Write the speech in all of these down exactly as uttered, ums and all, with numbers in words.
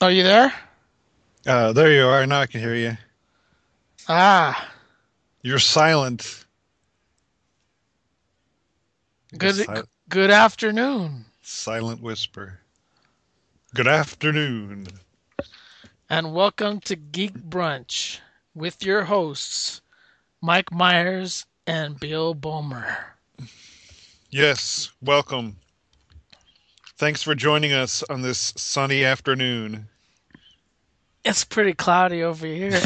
Are you there? Uh, there you are. Now I can hear you. Ah, You're silent. I guess good si good afternoon, silent whisper. Good afternoon. and welcome to Geek Brunch with your hosts, Mike Myers and Bill Bomer. Yes, welcome. Thanks for joining us on this sunny afternoon. It's pretty cloudy over here.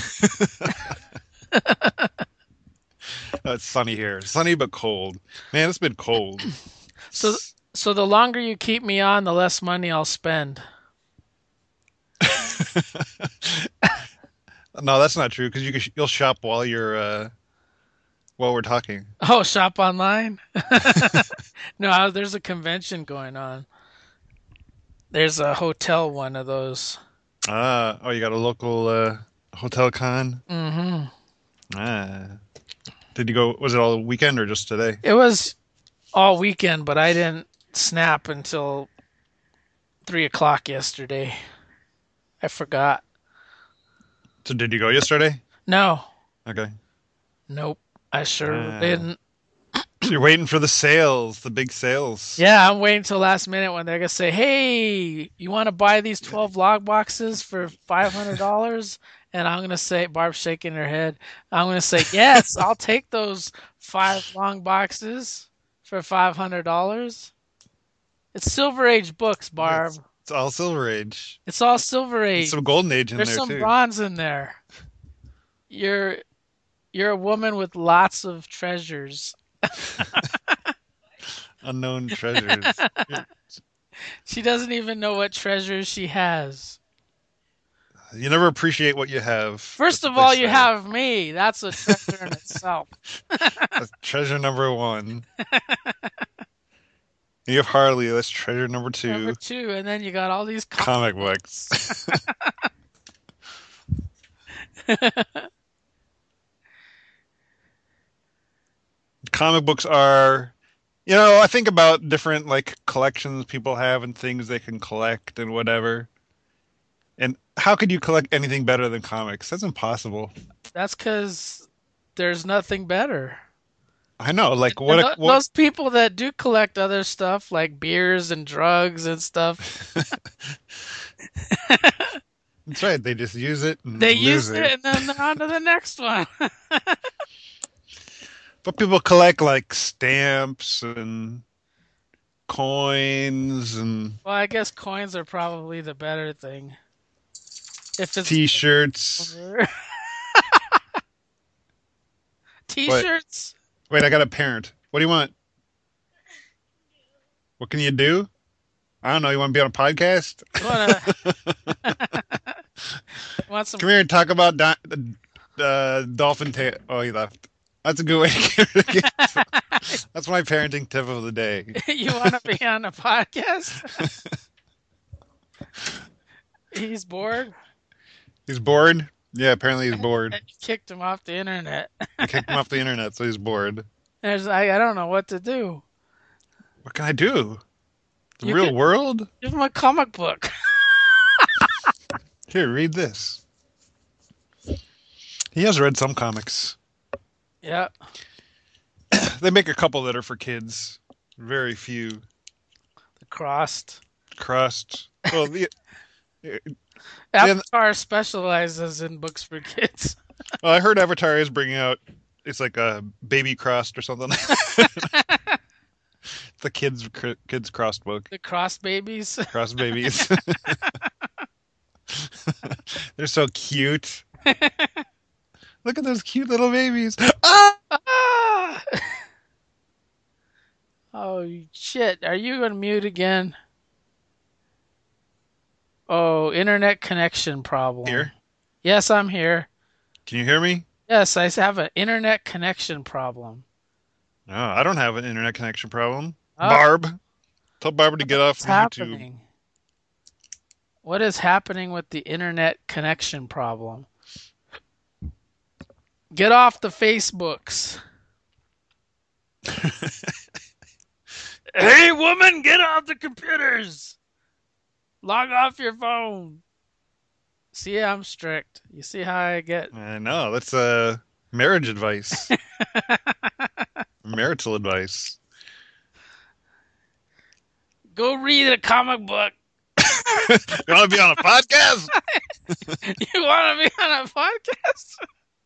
Uh, it's sunny here. Sunny but cold. Man, it's been cold. So S- so the longer you keep me on, the less money I'll spend. No, that's not true because you can sh you'll shop while you're uh while we're talking. Oh, shop online? No, I- there's a convention going on. There's a hotel one of those. Ah, oh, you got a local uh hotel con? Hmm. Ah. Did you go, was it all weekend or just today? It was all weekend, but I didn't snap until three o'clock yesterday. I forgot. So did you go yesterday? No, Okay. nope. I sure Ah. didn't. So you're waiting for the sales, the big sales. Yeah, I'm waiting till last minute when they're gonna say, "Hey, you want to buy these twelve log boxes for five hundred dollars?" And I'm gonna say, Barb's shaking her head. I'm gonna say, "Yes, I'll take those five long boxes for five hundred dollars." It's Silver Age books, It's Barb. it's all Silver Age. It's all Silver There's Age. some Golden Age in There's there some too. bronze in there. You're you're a woman with lots of treasures. Unknown treasures. You're- She doesn't even know what treasures she has. You never appreciate what you have. First That's what of they all, you say. have me. That's a treasure in itself. That's treasure number one. You have Harley. That's treasure number Number two. two, and then you got all these comic Comic books. books. Comic books are, you know, I think about different like collections people have and things they can collect and whatever. And how could you collect anything better than comics? That's impossible. That's because there's nothing better. I know. Like And what? th- What? those people that do collect other stuff like beers and drugs and stuff, That's right. They just use it and they lose use it. it and then they're on to the next one. But people collect like stamps and coins and Well, I guess coins are probably the better thing if it's t-shirts. over. What? T-shirts. Wait, I got a parent. What do you want? What can you do? I don't know. You want to be on a podcast? You wanna you want some? Come here and talk about di uh, dolphin tail. Oh, he left. That's a good way to get it. That's my parenting tip of the day. You want to be on a podcast? He's bored. He's bored. Yeah, apparently he's bored. And you kicked him off the internet. I kicked him off the internet, so he's bored. There's I, I don't know what to do. What can I do? The You real could world? give him a comic book. Here, read this. He has read some comics. Yeah, They make a couple that are for kids. Very few. the crossed. Crust. Well, the, and Avatar specializes in books for kids. well, I heard Avatar is bringing out. It's like a baby crust or something. The kids kids crossed book. The crossed babies. Cross babies. They're so cute. Look at those cute little babies. Ah! Ah! Oh shit! Are you on mute again? Oh, internet connection problem. Here. Yes, I'm here. Can you hear me? Yes, I have an internet connection problem. No, I don't have an internet connection problem. Oh, Barb. Tell Barbara to get off what's the YouTube. happening? What is happening with the internet connection problem? Get off the Facebooks. Hey, woman, get off the computers. Log off your phone. See, I'm strict. You see how I get? I know. That's uh marriage advice, marital advice. Go read a comic book. You want to be on a podcast? You want to be on a podcast?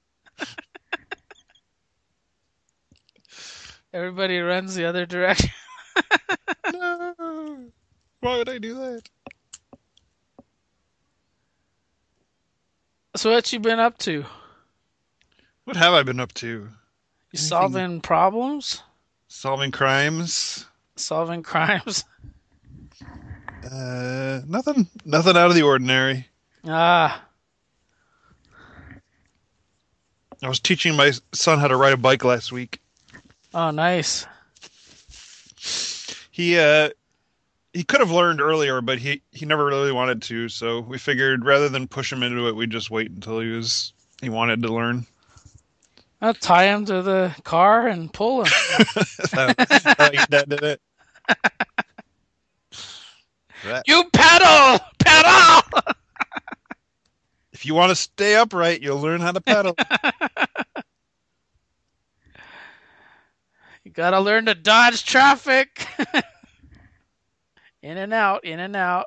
Everybody runs the other direction. No. Why would I do that? So what you been up to? What have I been up to? You Anything? solving problems? Solving crimes? Solving crimes? Uh, nothing. Nothing out of the ordinary. Ah, I was teaching my son how to ride a bike last week. oh, nice. He uh he could have learned earlier, but he he never really wanted to. So we figured rather than push him into it, we'd just wait until he was he wanted to learn. I'll tie him to the car and pull him. How how your dad did it. That. You pedal! Pedal! If you want to stay upright, you'll learn how to pedal. You gotta learn to dodge traffic. In and out, in and out.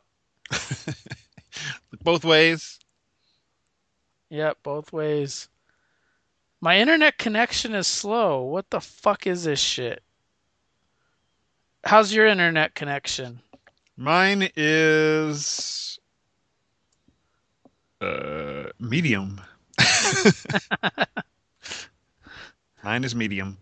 Both ways. Yep, both ways. My internet connection is slow. What the fuck is this shit? How's your internet connection? Mine is uh medium. Mine is medium.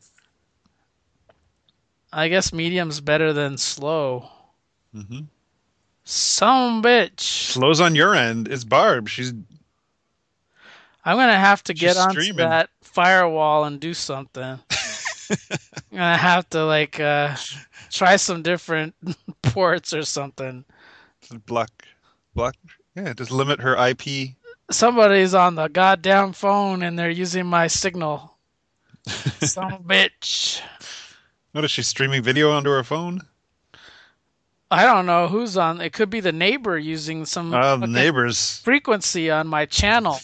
I guess medium's better than slow. hmm Some bitch. Slow's on your end. It's Barb. She's I'm gonna have to she's get onto streaming. that firewall and do something. I'm gonna have to like uh try some different ports or something. block, block. Yeah, just limit her I P. Somebody's on the goddamn phone and they're using my signal. Some bitch. Notice she's streaming video onto her phone. I don't know who's on. It could be the neighbor using some Uh, the fucking neighbors. frequency on my channel.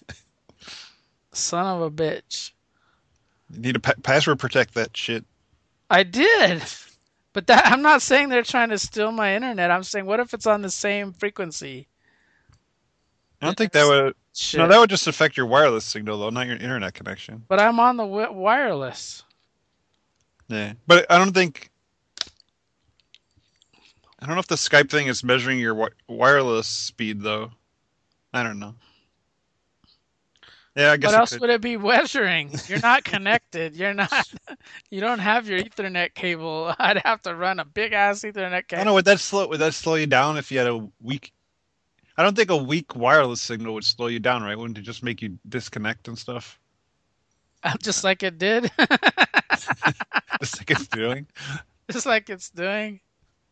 Son of a bitch. You need to pa password protect that shit. I did. But that I'm not saying they're trying to steal my internet. I'm saying what if it's on the same frequency? I And don't think that it's would. No, shit. that would just affect your wireless signal though, not your internet connection. But I'm on the wi- wireless. Yeah, but I don't think. I don't know if the Skype thing is measuring your wi wireless speed though. I don't know. Yeah, I What guess it else could. would it be measuring? You're not connected. You're not. You don't have your Ethernet cable. I'd have to run a big ass Ethernet I don't cable. know. Would that slow? Would that slow you down if you had a weak? I don't think a weak wireless signal would slow you down, right? Wouldn't it just make you disconnect and stuff? Just like it did. Just like it's doing. Just like it's doing.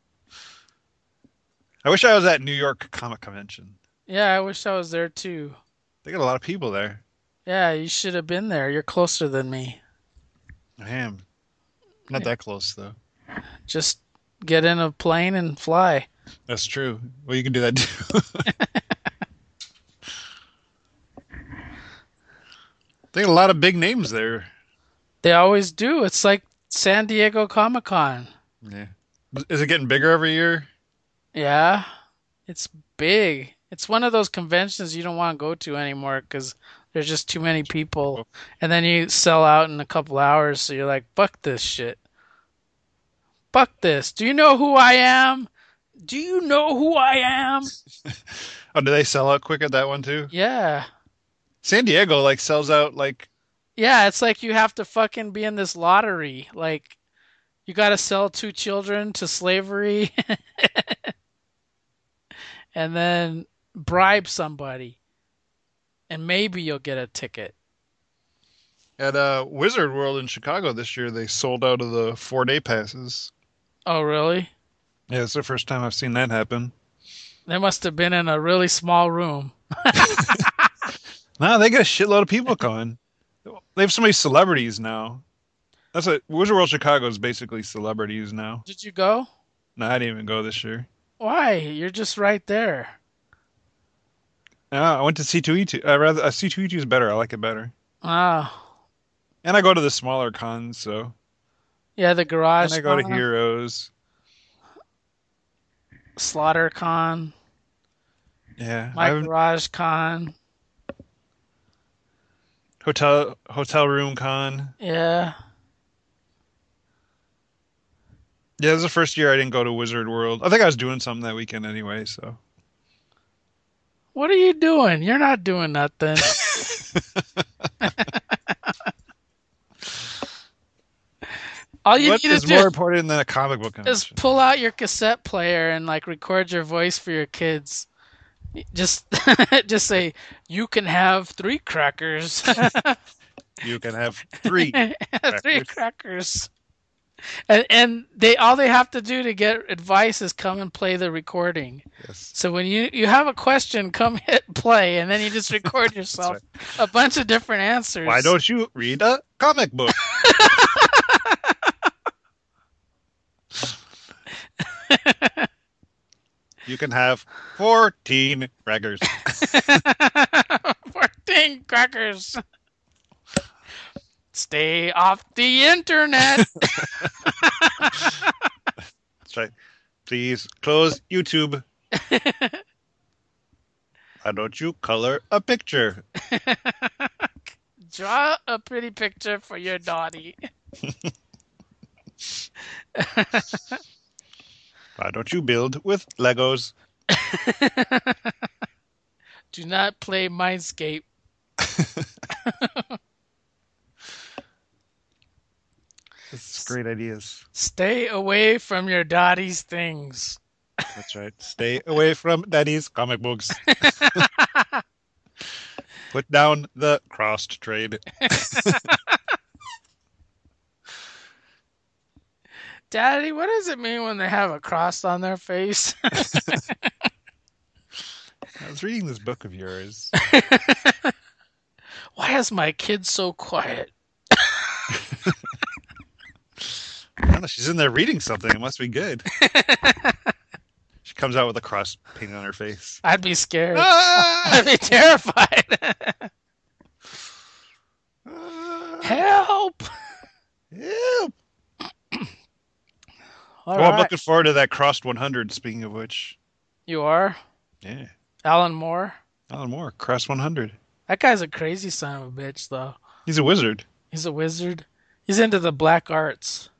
I wish I was at New York Comic Convention. Yeah, I wish I was there too. They got a lot of people there. Yeah, you should have been there. You're closer than me. I am not Yeah. that close though. Just get in a plane and fly. That's true. Well, you can do that too. They got a lot of big names there. They always do. It's like San Diego Comic Con. Yeah. Is it getting bigger every year? Yeah, it's big. It's one of those conventions you don't want to go to anymore because there's just too many people. And then you sell out in a couple hours, so you're like, fuck this shit. Fuck this. Do you know who I am? Do you know who I am? Oh, do they sell out quick at that one too? Yeah. San Diego like sells out like Yeah, it's like you have to fucking be in this lottery. Like, you got to sell two children to slavery and then bribe somebody, and maybe you'll get a ticket. at uh Wizard World in Chicago this year. They sold out of the four day passes. Oh, really? Yeah, it's the first time I've seen that happen. They must have been in a really small room. No, they got a shitload of people coming. They have so many celebrities now. That's what Wizard World Chicago is basically celebrities now. Did you go? No, I didn't even go this year. Why? You're just right there. Yeah, I went to C two E two. I rather uh, C two E two is better. I like it better. Oh, And I go to the smaller cons, so yeah, the and Garage I go to Con, Heroes. Slaughter Con, Yeah, I My haven't Garage Con. hotel hotel room con. Yeah. Yeah, this is the first year I didn't go to Wizard World. I think I was doing something that weekend anyway, so. What are you doing? You're not doing nothing. All you What need to is do more important than a comic book is convention? pull out your cassette player and like record your voice for your kids. Just just say you can have three crackers. You can have three Three crackers. crackers. And, and they all they have to do to get advice is come and play the recording. Yes, So when you you have a question, come hit play, and then you just record that's yourself right. a bunch of different Why answers. don't you read a comic book? You can have fourteen crackers. fourteen crackers. Stay off the internet. That's right. Please close YouTube. Why don't you color a picture? Draw a pretty picture for your daughter. Why don't you build with Legos? Do not play Mindscape. That's great ideas. Stay away from your daddy's things. That's right. Stay away from Daddy's comic books. Put down the crossed trade. Daddy, what does it mean when they have a cross on their face? I was reading this book of yours. Why is my kid so quiet? I don't know. She's in there reading something. It must be good. She comes out with a cross painted on her face. I'd be scared. Ah! I'd be terrified. Ah! Help! Help! All Oh, I'm right. looking forward to that crossed one hundred. Speaking of which, You are? yeah, Alan Moore? Alan Moore, cross one hundred. That guy's a crazy son of a bitch, though. He's a wizard. He's a wizard. He's into the black arts.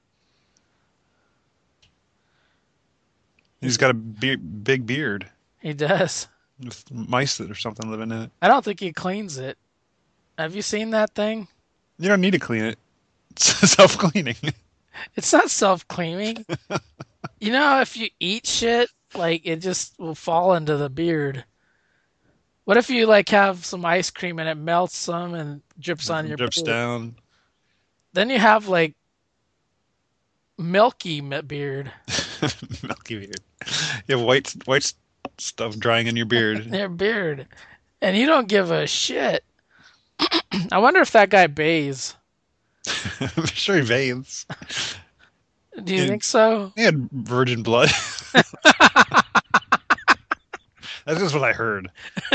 He's got a be big beard He does. with mice or something living in it. I don't think he cleans it. Have you seen that thing? You don't need to clean it. It's self-cleaning. It's not self-cleaning. You know, if you eat shit, like it just will fall into the beard. What if you like have some ice cream and it melts some and drips on It your drips beard? down. Then you have like milky me- beard. Milky beard. You have white white stuff drying in your beard. Your beard. And you don't give a shit. I wonder if that guy bathes. I'm sure he veins. Do you He, think so? he had virgin blood. That's just what I heard.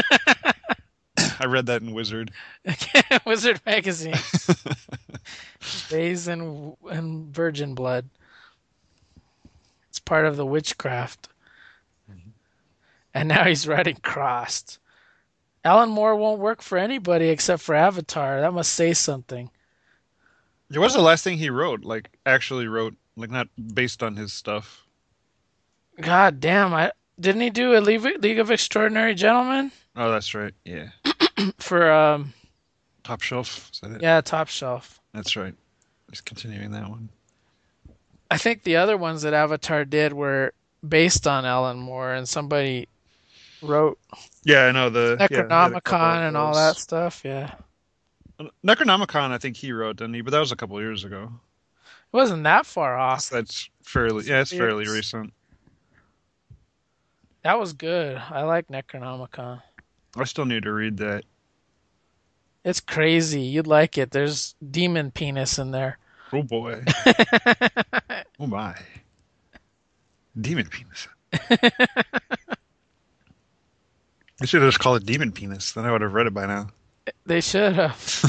I read that in Wizard. Wizard magazine. Bathes in, in virgin blood. It's part of the witchcraft. And now he's writing crossed. Alan Moore won't work for anybody except for Avatar. That must say something. It was the last thing he wrote, like actually wrote, like not based on his stuff. God damn! I didn't he do a League, League of Extraordinary Gentlemen Oh, that's right. Yeah. for um Top Shelf. Is that it? yeah Top Shelf. That's right. He's continuing that one. I think the other ones that Avatar did were based on Alan Moore, and somebody wrote Yeah, I know the yeah, he had a couple Necronomicon of and all that those. stuff. Yeah, Necronomicon, I think he wrote, didn't he? But that was a couple of years ago. it wasn't that far off. So that's fairly, yeah, it's fairly Years. recent. That was good. I like Necronomicon. I still need to read that. It's crazy. You'd like it. There's demon penis in there. Oh boy. Oh my. Demon penis. They should have just called it Demon Penis. Then I would have read it by now. They should have.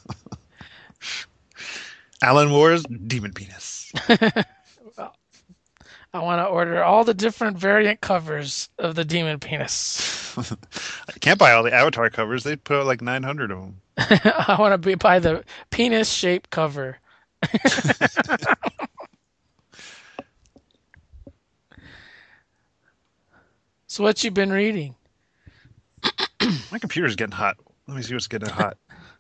Alan Moore's Demon Penis. Well, I want to order all the different variant covers of the demon penis. I can't buy all the Avatar covers. They put out like nine hundred of them. I want to be buy the penis shaped cover. So what you been reading? My computer's getting hot. Let me see what's getting hot.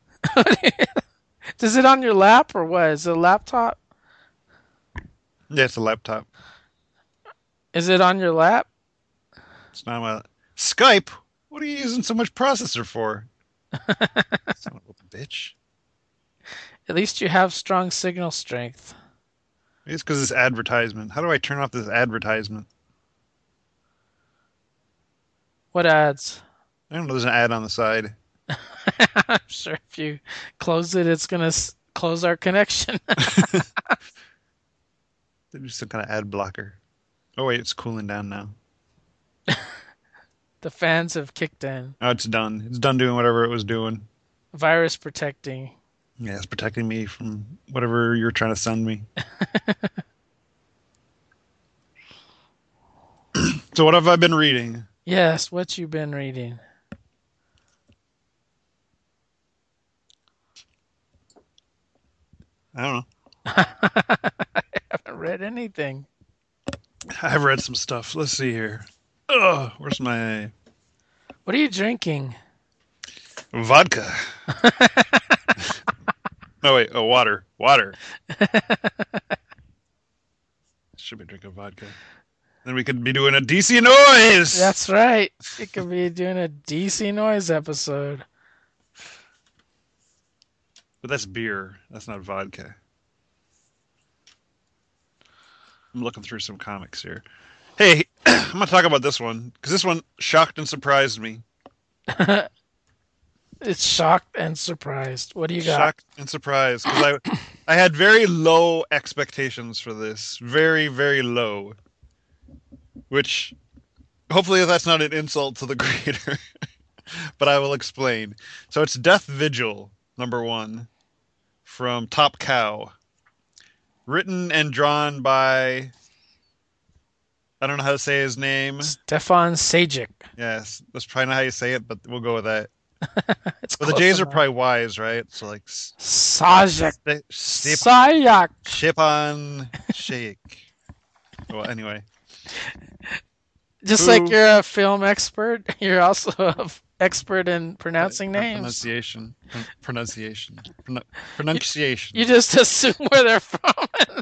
Is it on your lap or what? Is it a laptop? Yeah, it's a laptop. Is it on your lap? It's not my Skype. What are you using so much processor for? Son of a bitch. At least you have strong signal strength. Maybe it's because this advertisement. How do I turn off this advertisement? What ads? I don't know. There's an ad on the side. I'm sure if you close it, it's gonna s- close our connection. There's some kind of ad blocker. Oh wait, it's cooling down now. The fans have kicked in. Oh, it's done. It's done doing whatever it was doing. Virus protecting. Yeah, it's protecting me from whatever you're trying to send me. So what have I been reading? Yes, what you been reading? I don't know. I haven't read anything. I've read some stuff. Let's see here. Ugh, where's my What are you drinking? vodka? No, wait. Oh, water. Water. Should be drinking vodka. Then we could be doing a D C noise. That's right. You could be doing a D C noise episode. But that's beer. That's not vodka. I'm looking through some comics here. Hey, I'm going to talk about this one because this one shocked and surprised me. It's shocked and surprised. What do you got? Shocked and surprised because I, I had very low expectations for this. Very, very low. Which, hopefully, that's not an insult to the creator. But I will explain. So it's Death Vigil, number one, from Top Cow. Written and drawn by, I don't know how to say his name. Stefan Sajic. Yes, that's probably not how you say it, but we'll go with that. It's But the close J's are enough. probably Y's, right? So like, s- Sajic. st- stip, Sayak. ship on shake. Well, anyway. Just Who- like you're a film expert, you're also an expert in pronouncing Uh, names. Pronunciation. Pron- Pronunciation. Pron- pronunciation. You just assume where they're from.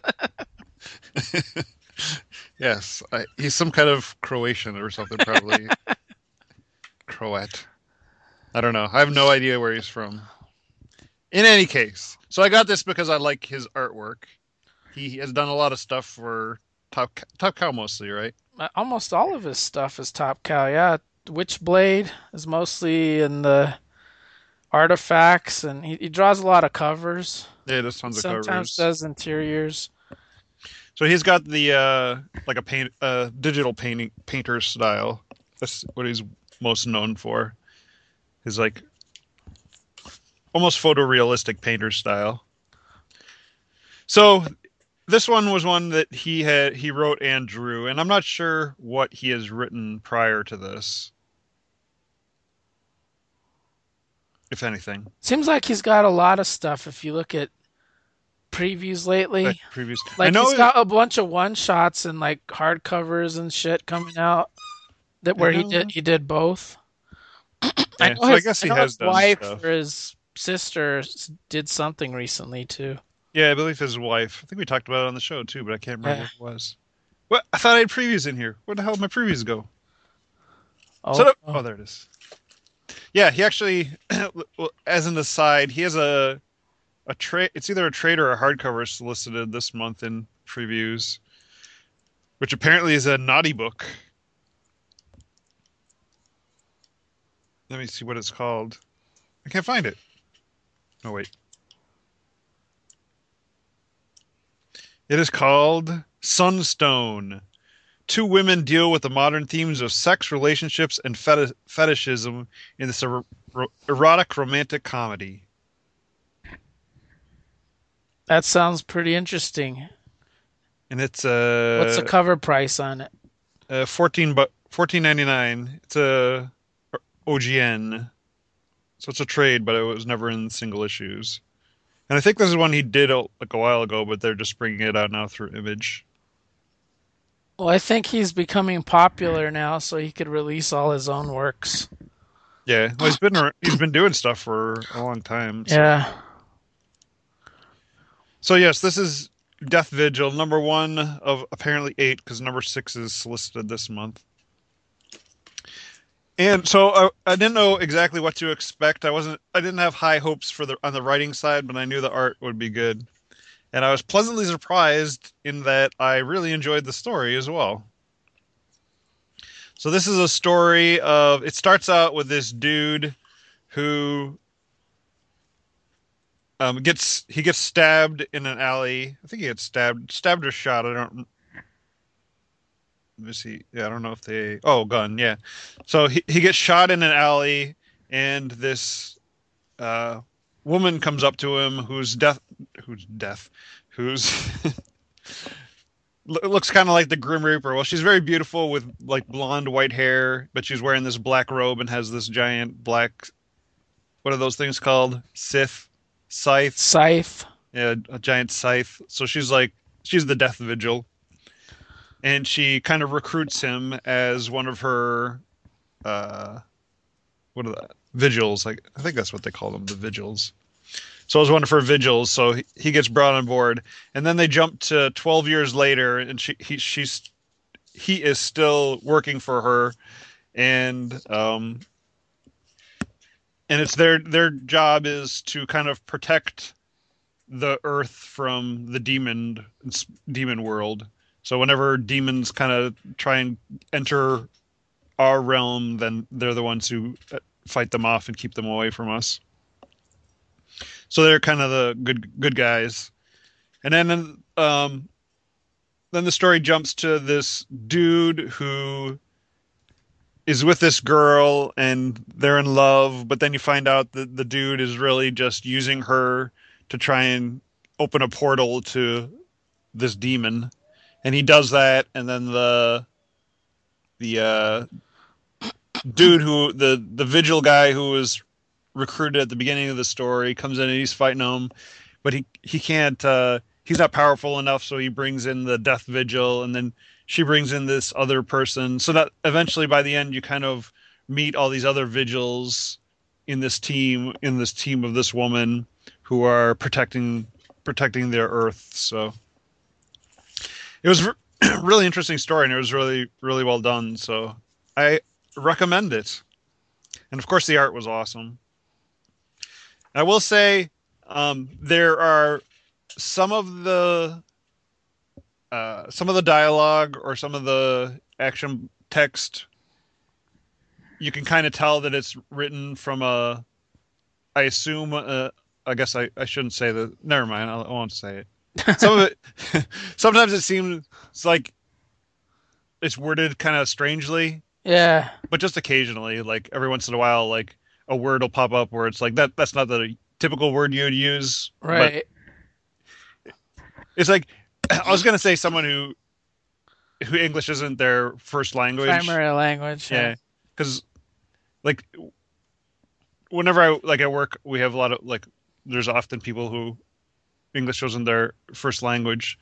Yes, I, he's some kind of Croatian or something, probably. Croat. I don't know. I have no idea where he's from. In any case, so I got this because I like his artwork. He has done a lot of stuff for Top Top Cow mostly, right? Almost all of his stuff is Top Cow. Yeah, Witchblade is mostly in the artifacts, and he, he draws a lot of covers. Yeah, there's tons of Sometimes covers. does interiors. So he's got the uh like a paint uh digital painting painter style. That's what he's most known for. His like almost photorealistic painter style. So this one was one that he had he wrote and drew, and I'm not sure what he has written prior to this, if anything. Seems like he's got a lot of stuff. If you look at previews lately, Like previous, I like know. he's got a bunch of one shots and like hardcovers and shit coming out. That where he know. did he did both. I Yeah, know so I his, guess I he know has his done wife stuff. or his sister s- did something recently too. Yeah, I believe his wife. I think we talked about it on the show too, but I can't remember Yeah. what it was. What? I thought I had previews in here. Where the hell did my previews go? Oh, So, oh. oh, there it is. Yeah, he actually, well, as an aside, he has a a trade. It's either a trade or a hardcover solicited this month in previews, which apparently is a naughty book. Let me see what it's called. I can't find it. Oh wait, it is called Sunstone. two women deal with the modern themes of sex, relationships, and feti- fetishism in this er- ro- erotic romantic comedy. That sounds pretty interesting. And it's What's the uh, cover price on it? uh fourteen but fourteen ninety nine. It's a O G N, so it's a trade, but it was never in single issues. And I think this is one he did a, like a while ago, but they're just bringing it out now through Image. Well, I think he's becoming popular now, so he could release all his own works. Yeah, well, he's been ar- he's been doing stuff for a long time. So, Yeah. so yes, this is Death Vigil, number one of apparently eight, because number six is solicited this month. And so I, I didn't know exactly what to expect. I wasn't I didn't have high hopes for the on the writing side, but I knew the art would be good. And I was pleasantly surprised in that I really enjoyed the story as well. So this is a story of it starts out with this dude who um gets he gets stabbed in an alley. I think he gets stabbed stabbed or shot. I don't let me see. Yeah, I don't know if they oh gun, yeah. So he, he gets shot in an alley and this uh woman comes up to him who's death who's death who's looks kind of like the Grim Reaper. Well, she's very beautiful with like blonde white hair, but she's wearing this black robe and has this giant black, what are those things called? Scythe, scythe. Scythe. Yeah, a giant scythe. So she's like she's the Death Vigil, and she kind of recruits him as one of her uh what are the vigils? Like I think that's what they call them, the vigils. So it was one of her vigils. So he, he gets brought on board, and then they jump to twelve years later, and she he she's he is still working for her, and um and it's their their job is to kind of protect the Earth from the demon demon world. So whenever demons kind of try and enter our realm, then they're the ones who fight them off and keep them away from us. So they're kind of the good good guys. And then um then the story jumps to this dude who is with this girl and they're in love, but then you find out that the dude is really just using her to try and open a portal to this demon. And he does that, and then the the uh dude who the the vigil guy who was recruited at the beginning of the story comes in and he's fighting him, but he he can't uh he's not powerful enough, so he brings in the Death Vigil, and then she brings in this other person, so that eventually by the end you kind of meet all these other vigils in this team in this team of this woman who are protecting protecting their Earth. So it was a really interesting story, and it was really really well done, so I recommend it. And of course the art was awesome. I will say um, there are some of the uh, some of the dialogue or some of the action text. You can kind of tell that it's written from a. I assume. Uh, I guess I, I shouldn't say that. Never mind. I, I won't say it. Some of it. Sometimes it seems like it's worded kind of strangely. Yeah. But just occasionally, like every once in a while, like a word will pop up where it's like that. That's not the typical word you would use. Right. But it's like I was gonna say someone who who English isn't their first language. Primary language. Yeah, because like whenever I like at work, we have a lot of like. There's often people who English wasn't their first language,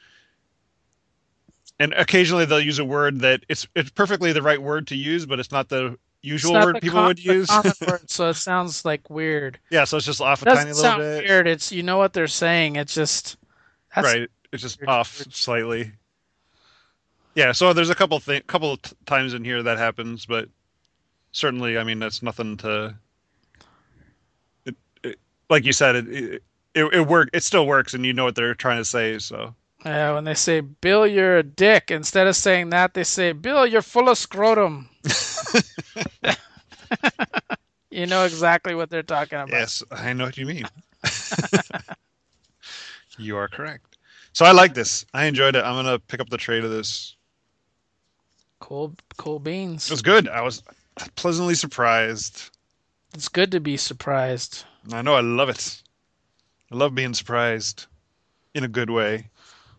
and occasionally they'll use a word that it's it's perfectly the right word to use, but it's not the It's usual not word the, people com- would the use. common word, so it sounds like weird. Yeah, so it's just off a It tiny doesn't little sound bit. weird. It's you know what they're saying. It's just that's Right. It's just weird. off slightly. Yeah, so there's a couple thing, couple t- times in here that happens, but certainly, I mean, that's nothing to. It, it, like you said, it it it, it work. It still works, and you know what they're trying to say. So Yeah, when they say Bill, you're a dick. Instead of saying that, they say Bill, you're full of scrotum. You know exactly what they're talking about. yes, I know what you mean. You are correct. So I like this. I enjoyed it. I'm gonna pick up the trade of this. Cool, cool It beans. was good. I was pleasantly surprised. It's good to be surprised. I know I love it. I love being surprised in a good way.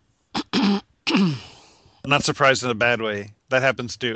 Not surprised in a bad way. That happens too.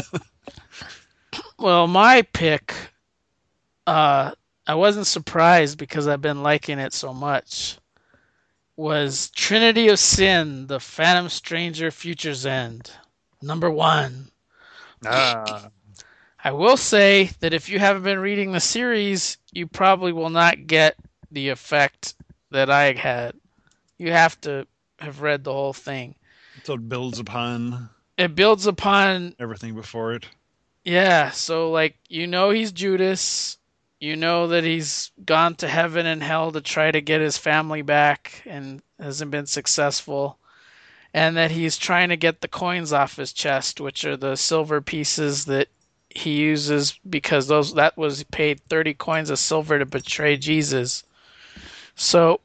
Well, my pick, uh, I wasn't surprised because I've been liking it so much, was Trinity of Sin, The Phantom Stranger Future's End. Number one. Ah, I will say that if you haven't been reading the series, you probably will not get the effect that I had. You have to have read the whole thing. so it builds upon It builds upon, everything before it. yeah, so like you know he's Judas, you know that he's gone to heaven and hell to try to get his family back and hasn't been successful, and that he's trying to get the coins off his chest, which are the silver pieces that he uses because those that was paid thirty coins of silver to betray Jesus. So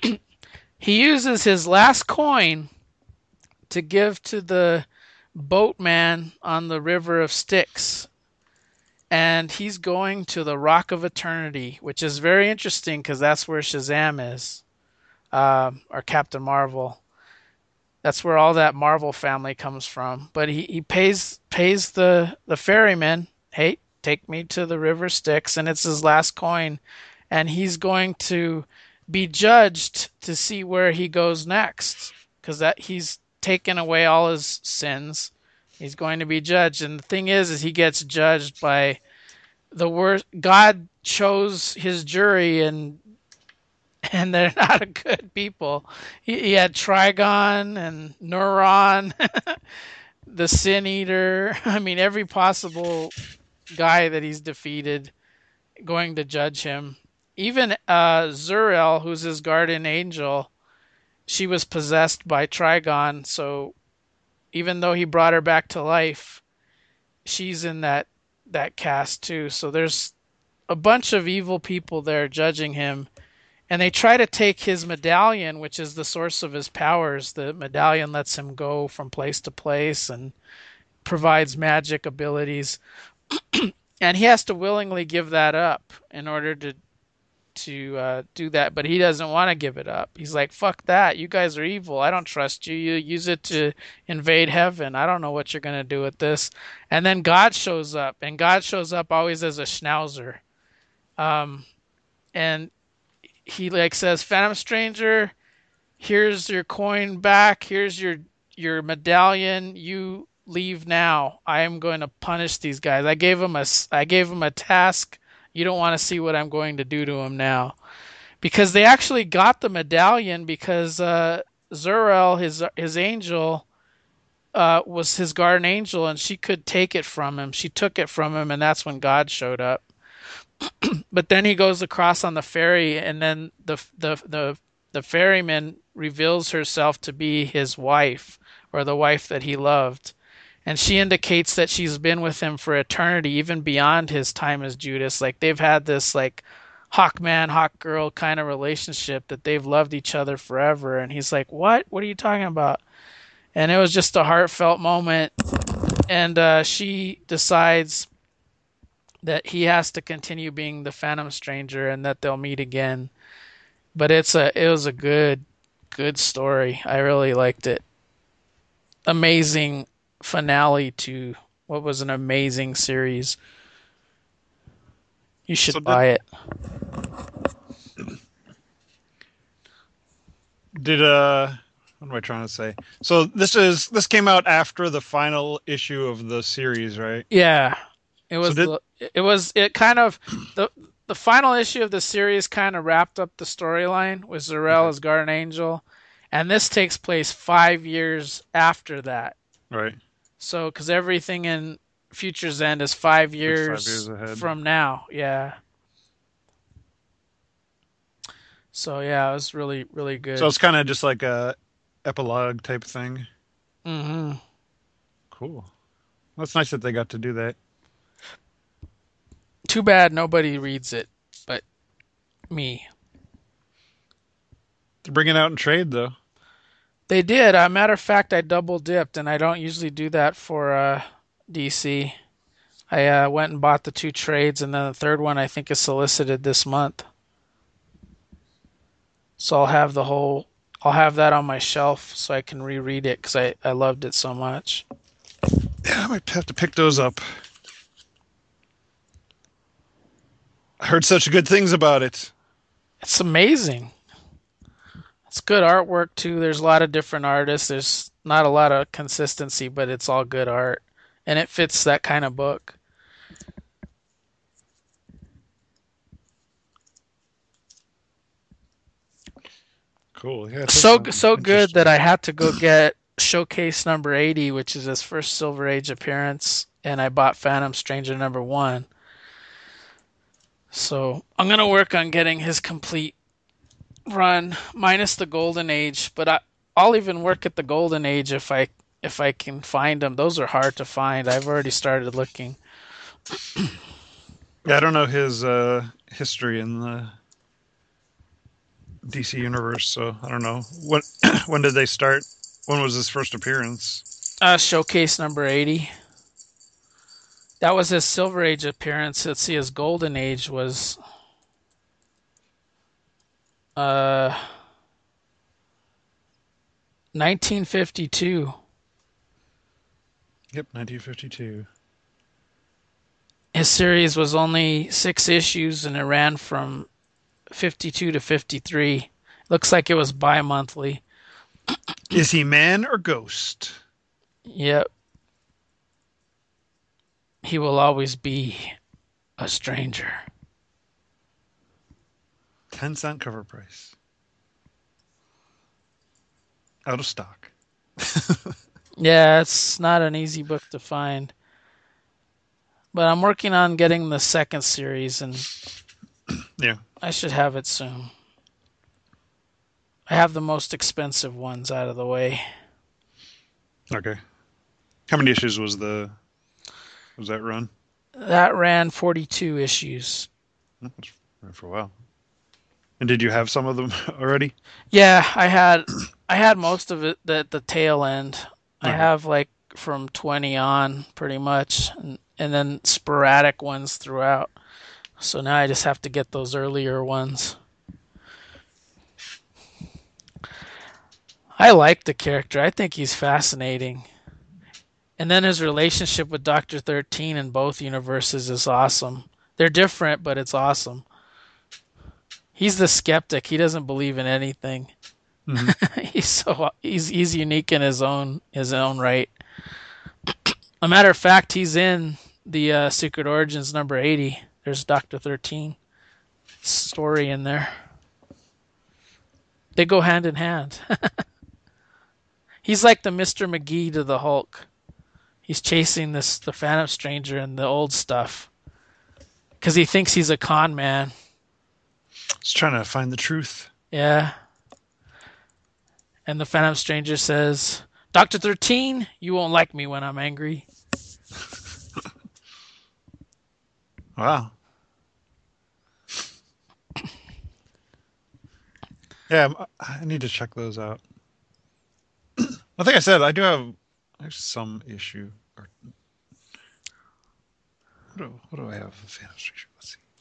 he uses his last coin to give to the boatman on the river of Styx, and he's going to the Rock of Eternity, which is very interesting because that's where Shazam is, um, or Captain Marvel. That's where all that Marvel family comes from. But he, he pays pays the the ferryman, hey, take me to the river Styx, and it's his last coin, and he's going to be judged to see where he goes next, because that he's taken away all his sins. He's going to be judged, and the thing is, is he gets judged by the worst. God chose his jury, and and they're not a good people. He, he had Trigon and Neuron, the Sin Eater. I mean, every possible guy that he's defeated going to judge him. Even uh, Zuriel, who's his guardian angel, she was possessed by Trigon. So even though he brought her back to life, she's in that that cast too. So there's a bunch of evil people there judging him, and they try to take his medallion, which is the source of his powers. The medallion lets him go from place to place and provides magic abilities. And he has to willingly give that up in order to to uh, do that, but he doesn't want to give it up. He's like, "Fuck that! You guys are evil. I don't trust you. You use it to invade heaven. I don't know what you're gonna do with this." And then God shows up, and God shows up always as a schnauzer, um, and he like says, "Phantom Stranger, here's your coin back. Here's your your medallion. You leave now. I am going to punish these guys. I gave them a I gave them a task. You don't want to see what I'm going to do to them now." Because they actually got the medallion because uh, Zuriel, his his angel, uh, was his guardian angel, and she could take it from him. She took it from him, and that's when God showed up. But then he goes across on the ferry, and then the the the the ferryman reveals herself to be his wife, or the wife that he loved, and she indicates that she's been with him for eternity, even beyond his time as Judas. Like they've had this like hawk man, hawk girl kind of relationship that they've loved each other forever. And he's like, "What? What are you talking about?" And it was just a heartfelt moment. And uh, she decides that he has to continue being the Phantom Stranger and that they'll meet again. But it's a it was a good good story. I really liked it. Amazing finale to what was an amazing series. You So should did buy it. did uh what am I trying to say? So this is this came out after the final issue of the series, right? Yeah, it So was did the it was it kind of the the final issue of the series kind of wrapped up the storyline with Zor-El okay, as Guardian Angel, and this takes place five years after that. right. So, because everything in Future's End is five It's five years years ahead. from now. Yeah. So yeah, it was really really So good. it's kind of just like a epilogue type thing. Hmm. Cool. That's nice that they got to do that. Too bad nobody reads it, but me. To bring it out in trade though. They did. A matter of fact, I double dipped, and I don't usually do that for uh, D C. I uh, went and bought the two trades, and then the third one I think is solicited this month. So I'll have the whole, I'll have that on my shelf so I can reread it because I, I loved it so much. Yeah, I might have to pick those up. I heard such good things about it. It's amazing. It's good artwork too. There's a lot of different artists. There's not a lot of consistency, but it's all good art. And it fits that kind of book. Cool. Yeah, it does So sound so good that interesting. I had to go get Showcase number eighty, which is his first Silver Age appearance, and I bought Phantom Stranger number one. So I'm gonna work on getting his complete run minus the Golden Age, but I, I'll even work at the Golden Age if I if I can find them. Those are hard to find. I've already started looking. Yeah, I don't know his uh, history in the D C universe, so I don't know when. When did they start? When was his first appearance? Uh, Showcase number eighty. That was his Silver Age appearance. Let's see, his Golden Age was uh nineteen fifty-two. Yep, nineteen fifty-two. His series was only six issues and it ran from fifty-two to fifty-three. Looks like it was bi-monthly. Is he man or ghost? Yep. He will always be a stranger. Ten cent cover price. Out of stock. Yeah, it's not an easy book to find. But I'm working on getting the second series and Yeah. I should have it soon. I have the most expensive ones out of the way. Okay. How many issues was the was that run? That ran forty-two issues. Oh, that's ran for a while. And did you have some of them already? Yeah, I had I had most of it at the tail end. I Okay. have like from twenty on pretty much and, and then sporadic ones throughout. So now I just have to get those earlier ones. I like the character. I think he's fascinating. And then his relationship with Doctor thirteen in both universes is awesome. They're different, but it's awesome. He's the skeptic. He doesn't believe in anything. Hmm. he's so he's he's unique in his own his own right. A matter of fact, he's in the uh, Secret Origins number eighty. There's Doctor thirteen story in there. They go hand in hand. He's like the Mister McGee to the Hulk. He's chasing this the Phantom Stranger and the old stuff because he thinks he's a con man. Just trying to find the truth. Yeah. And the Phantom Stranger says, Doctor thirteen, you won't like me when I'm angry. Wow. Yeah, I need to check those out. I think I said I do have there's some issue. Or what do, what do I have? of Phantom Stranger? Let's see.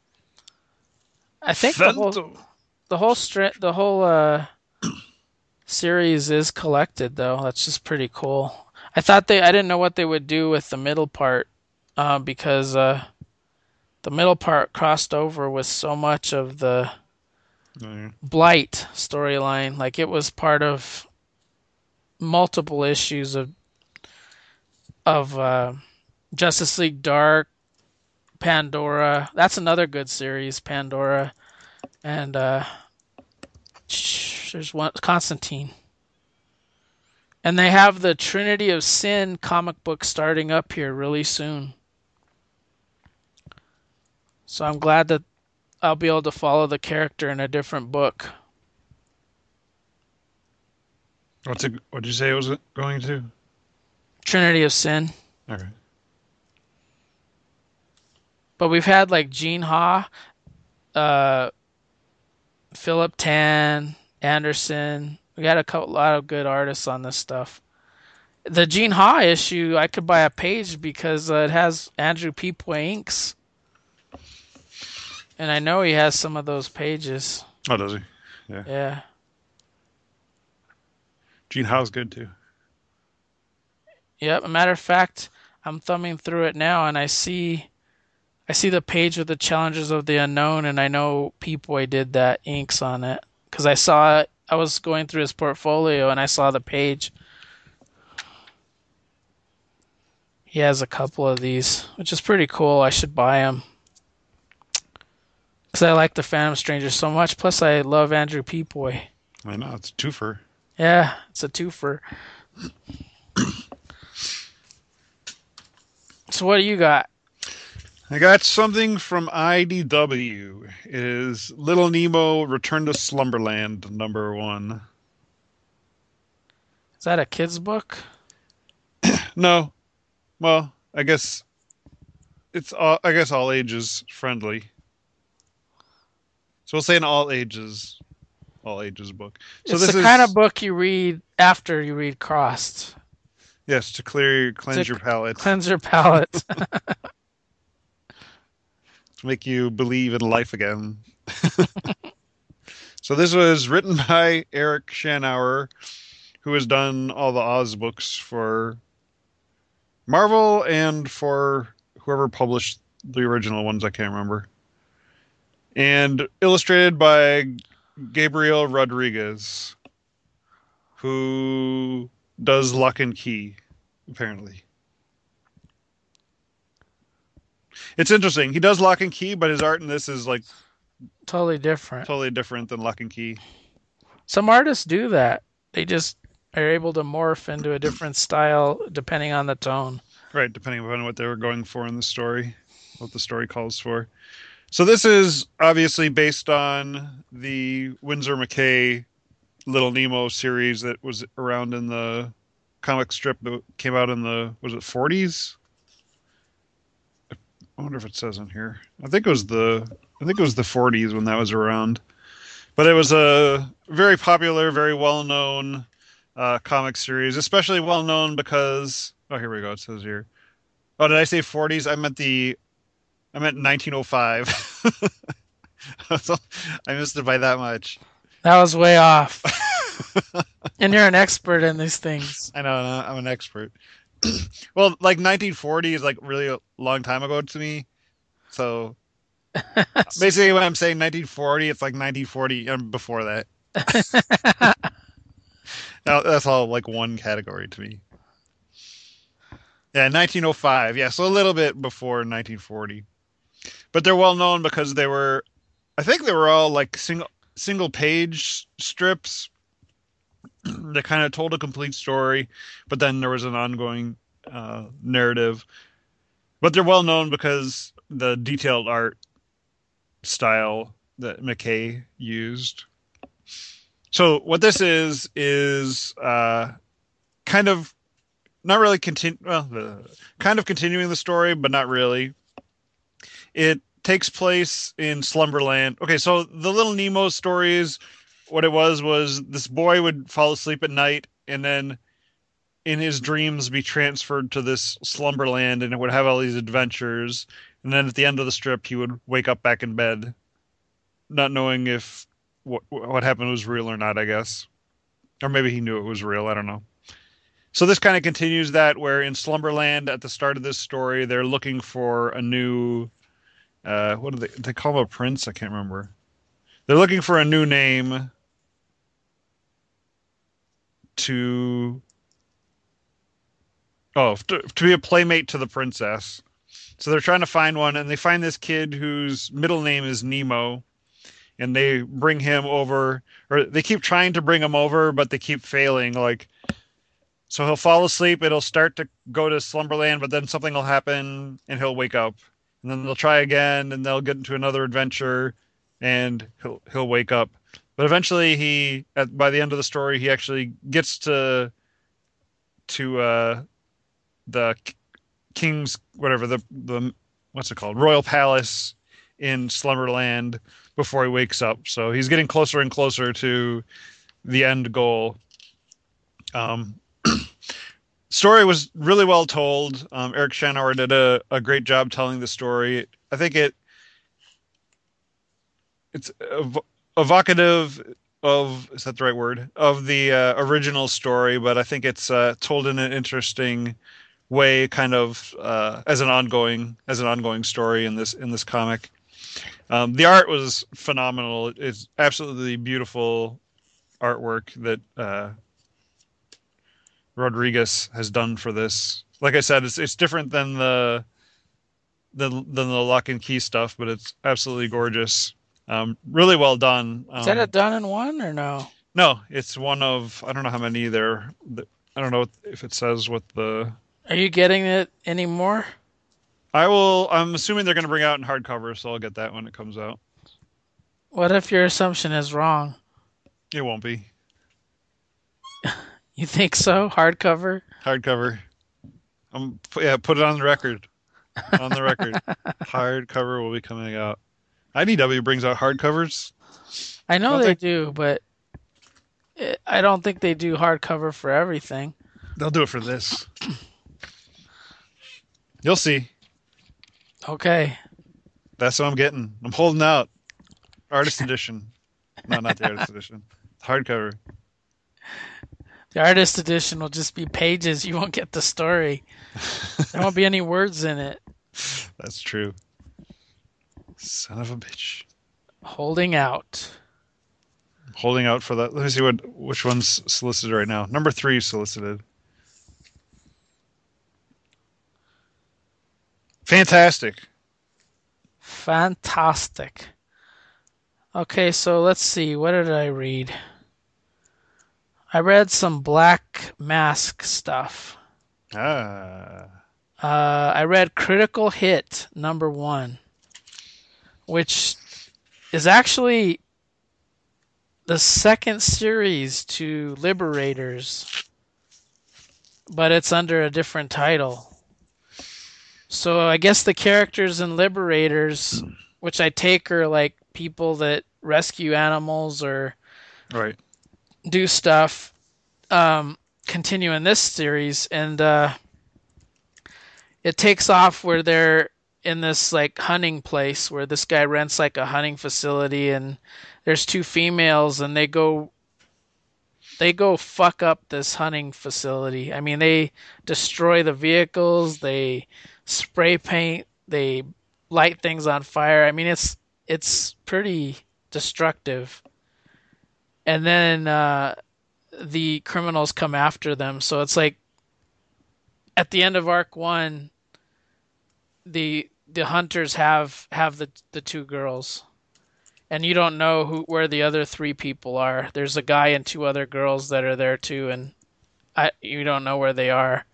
I think the whole Phantom. the whole stri- the whole uh, series is collected though. That's just pretty cool. I thought they I didn't know what they would do with the middle part uh, because uh, the middle part crossed over with so much of the Yeah. Blight storyline. Like it was part of multiple issues of of uh, Justice League Dark, Pandora. That's another good series, Pandora, and uh, there's one Constantine. And they have the Trinity of Sin comic book starting up here really soon. So I'm glad that I'll be able to follow the character in a different book. What's it? What did you say it was going to? Trinity of Sin. Okay. But we've had like Gene Ha, uh, Philip Tan, Anderson. We got a couple, lot of good artists on this stuff. The Gene Ha issue, I could buy a page because uh, it has Andrew Peepoy inks, and I know he has some of those pages. Oh, does he? Yeah. Yeah. Gene Howe's good too. Yep. A matter of fact, I'm thumbing through it now, and I see I see the page with the challenges of the unknown, and I know Peepoy did that inks on it because I saw it. I was going through his portfolio and I saw the page. He has a couple of these, which is pretty cool. I should buy them because I like the Phantom Stranger so much. Plus, I love Andrew Peepoy. I know it's a twofer. Yeah, it's a twofer. So, what do you got? I got something from I D W. It is Little Nemo Return to Slumberland number one. Is that a kid's book? No, well, I guess it's all, I guess all ages friendly. So we'll say an all ages, all ages book. So It's the this kind of is book you read after you read Crossed yes to clear to cleanse your palate, cleanse your palate. to make you believe in life again. So this was written by Eric Shanauer, who has done all the Oz books for Marvel and for whoever published the original ones. I can't remember. And illustrated by Gabriel Rodriguez, who does Lock and Key, apparently. It's interesting. He does Lock and Key, but his art in this is like Totally different. totally different than Lock and Key. Some artists do that. They just are able to morph into a different style depending on the tone. Right, depending upon what they were going for in the story, what the story calls for. So this is obviously based on the Winsor McCay Little Nemo series that was around in the comic strip that came out in the, was it forties? I wonder if it says in here. I think it was the I think it was the forties when that was around. But it was a very popular, very well-known uh, comic series, especially well-known because oh, here we go. It says here. Oh, did I say forties? I meant the I meant nineteen oh five. So I missed it by that much. That was way off. And you're an expert in these things. I know, I'm an expert. Well, like nineteen forty is like really a long time ago to me. So basically, when I'm saying nineteen forty, it's like nineteen forty and before that. Now, that's all like one category to me. Yeah, nineteen oh five. Yeah, so a little bit before nineteen forty. But they're well known because they were, I think they were all like single single page strips that kind of told a complete story, but then there was an ongoing uh, narrative. But they're well known because the detailed art style that McKay used. So what this is is uh, kind of not really continue well, uh, kind of continuing the story, but not really. It takes place in Slumberland. Okay, so the Little Nemo stories, what it was was this boy would fall asleep at night and then in his dreams be transferred to this Slumberland and it would have all these adventures. And then at the end of the strip, he would wake up back in bed, not knowing if what what happened was real or not, I guess. Or maybe he knew it was real. I don't know. So this kind of continues that where in Slumberland at the start of this story, they're looking for a new, uh, what do they, they call him a prince? I can't remember. They're looking for a new name to, oh, to, to be a playmate to the princess. So they're trying to find one and they find this kid whose middle name is Nemo. And they bring him over, or they keep trying to bring him over, but they keep failing. Like, so he'll fall asleep, it'll start to go to Slumberland, but then something will happen and he'll wake up. And then they'll try again and they'll get into another adventure and he'll he'll wake up. But eventually he at by the end of the story he actually gets to to uh the king's whatever the the what's it called? Royal Palace in Slumberland before he wakes up. So he's getting closer and closer to the end goal. Um story was really well told. Um, Eric Shanower did a, a great job telling the story. I think it it's ev evocative of, is that the right word? Of the uh, original story, but I think it's uh, told in an interesting way, kind of uh, as an ongoing as an ongoing story in this in this comic. Um, the art was phenomenal. It's absolutely beautiful artwork that uh, Rodriguez has done for this. Like I said, it's it's different than the than, than the Lock and Key stuff, but it's absolutely gorgeous. Um, really well done. Is that a Um, done in one or no? no, it's one of, I don't know how many there. I don't know if it says what the. Are you getting it anymore? I will. I'm assuming they're going to bring it out in hardcover, so I'll get that when it comes out. What if your assumption is wrong? It won't be You think so? Hardcover? hardcover. Um, yeah, put it on the record. On the record, hardcover will be coming out. I D W brings out hardcovers, I know don't they they? do, but it, I don't think they do hardcover for everything. They'll do it for this. You'll see. Okay. That's what I'm getting. I'm holding out. Artist edition. No, not the artist edition. Hardcover. The artist edition will just be pages. You won't get the story. There won't be any words in it. That's true. Son of a bitch. Holding out. Holding out for that. Let me see what which one's solicited right now. Number three solicited. Fantastic. Fantastic. Okay, so let's see. What did I read? I read some Black Mask stuff. Ah. Uh, I read Critical Hit number one, which is actually the second series to Liberators, but it's under a different title. So I guess the characters in Liberators, which I take are like people that rescue animals or Right. do stuff, um, continue in this series, and uh, it takes off where they're in this like hunting place where this guy rents like a hunting facility, and there's two females, and they go they go fuck up this hunting facility. I mean, they destroy the vehicles, they spray paint, they light things on fire. I mean, it's it's pretty destructive. And then uh, the criminals come after them. So it's like at the end of arc one, the the hunters have have the the two girls, and you don't know who where the other three people are. There's a guy and two other girls that are there too, and I you don't know where they are.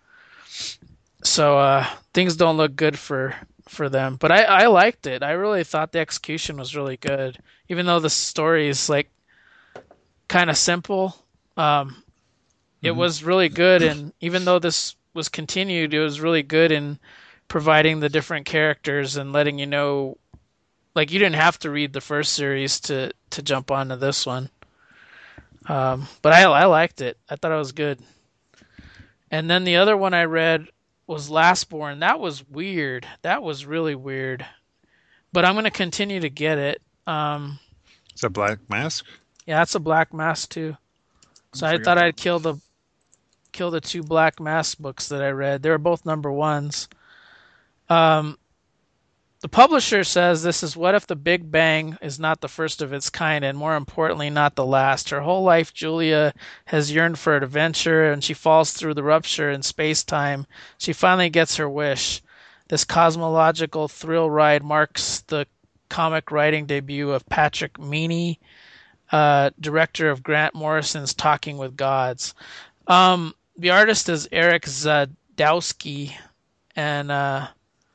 So uh, things don't look good for for them. But I I liked it. I really thought the execution was really good, even though the story is like kind of simple. Um, it Mm-hmm. was really good, and even though this was continued, it was really good in providing the different characters and letting you know, like you didn't have to read the first series to to jump onto this one. Um, but I I liked it. I thought it was good. And then the other one I read was Lastborn. That was weird. That was really weird. But I'm gonna continue to get it. Um, Is that Black Mask? yeah, that's a Black Mass too. So I I forgot thought that. I'd kill the kill the two Black Mass books that I read. They were both number ones. Um, the publisher says this is What If the Big Bang is not the first of its kind, and more importantly, not the last. Her whole life, Julia has yearned for adventure, and she falls through the rupture in space-time. She finally gets her wish. This cosmological thrill ride marks the comic writing debut of Patrick Meany, uh, director of Grant Morrison's Talking with Gods. Um, the artist is Eric Zadowski, and uh,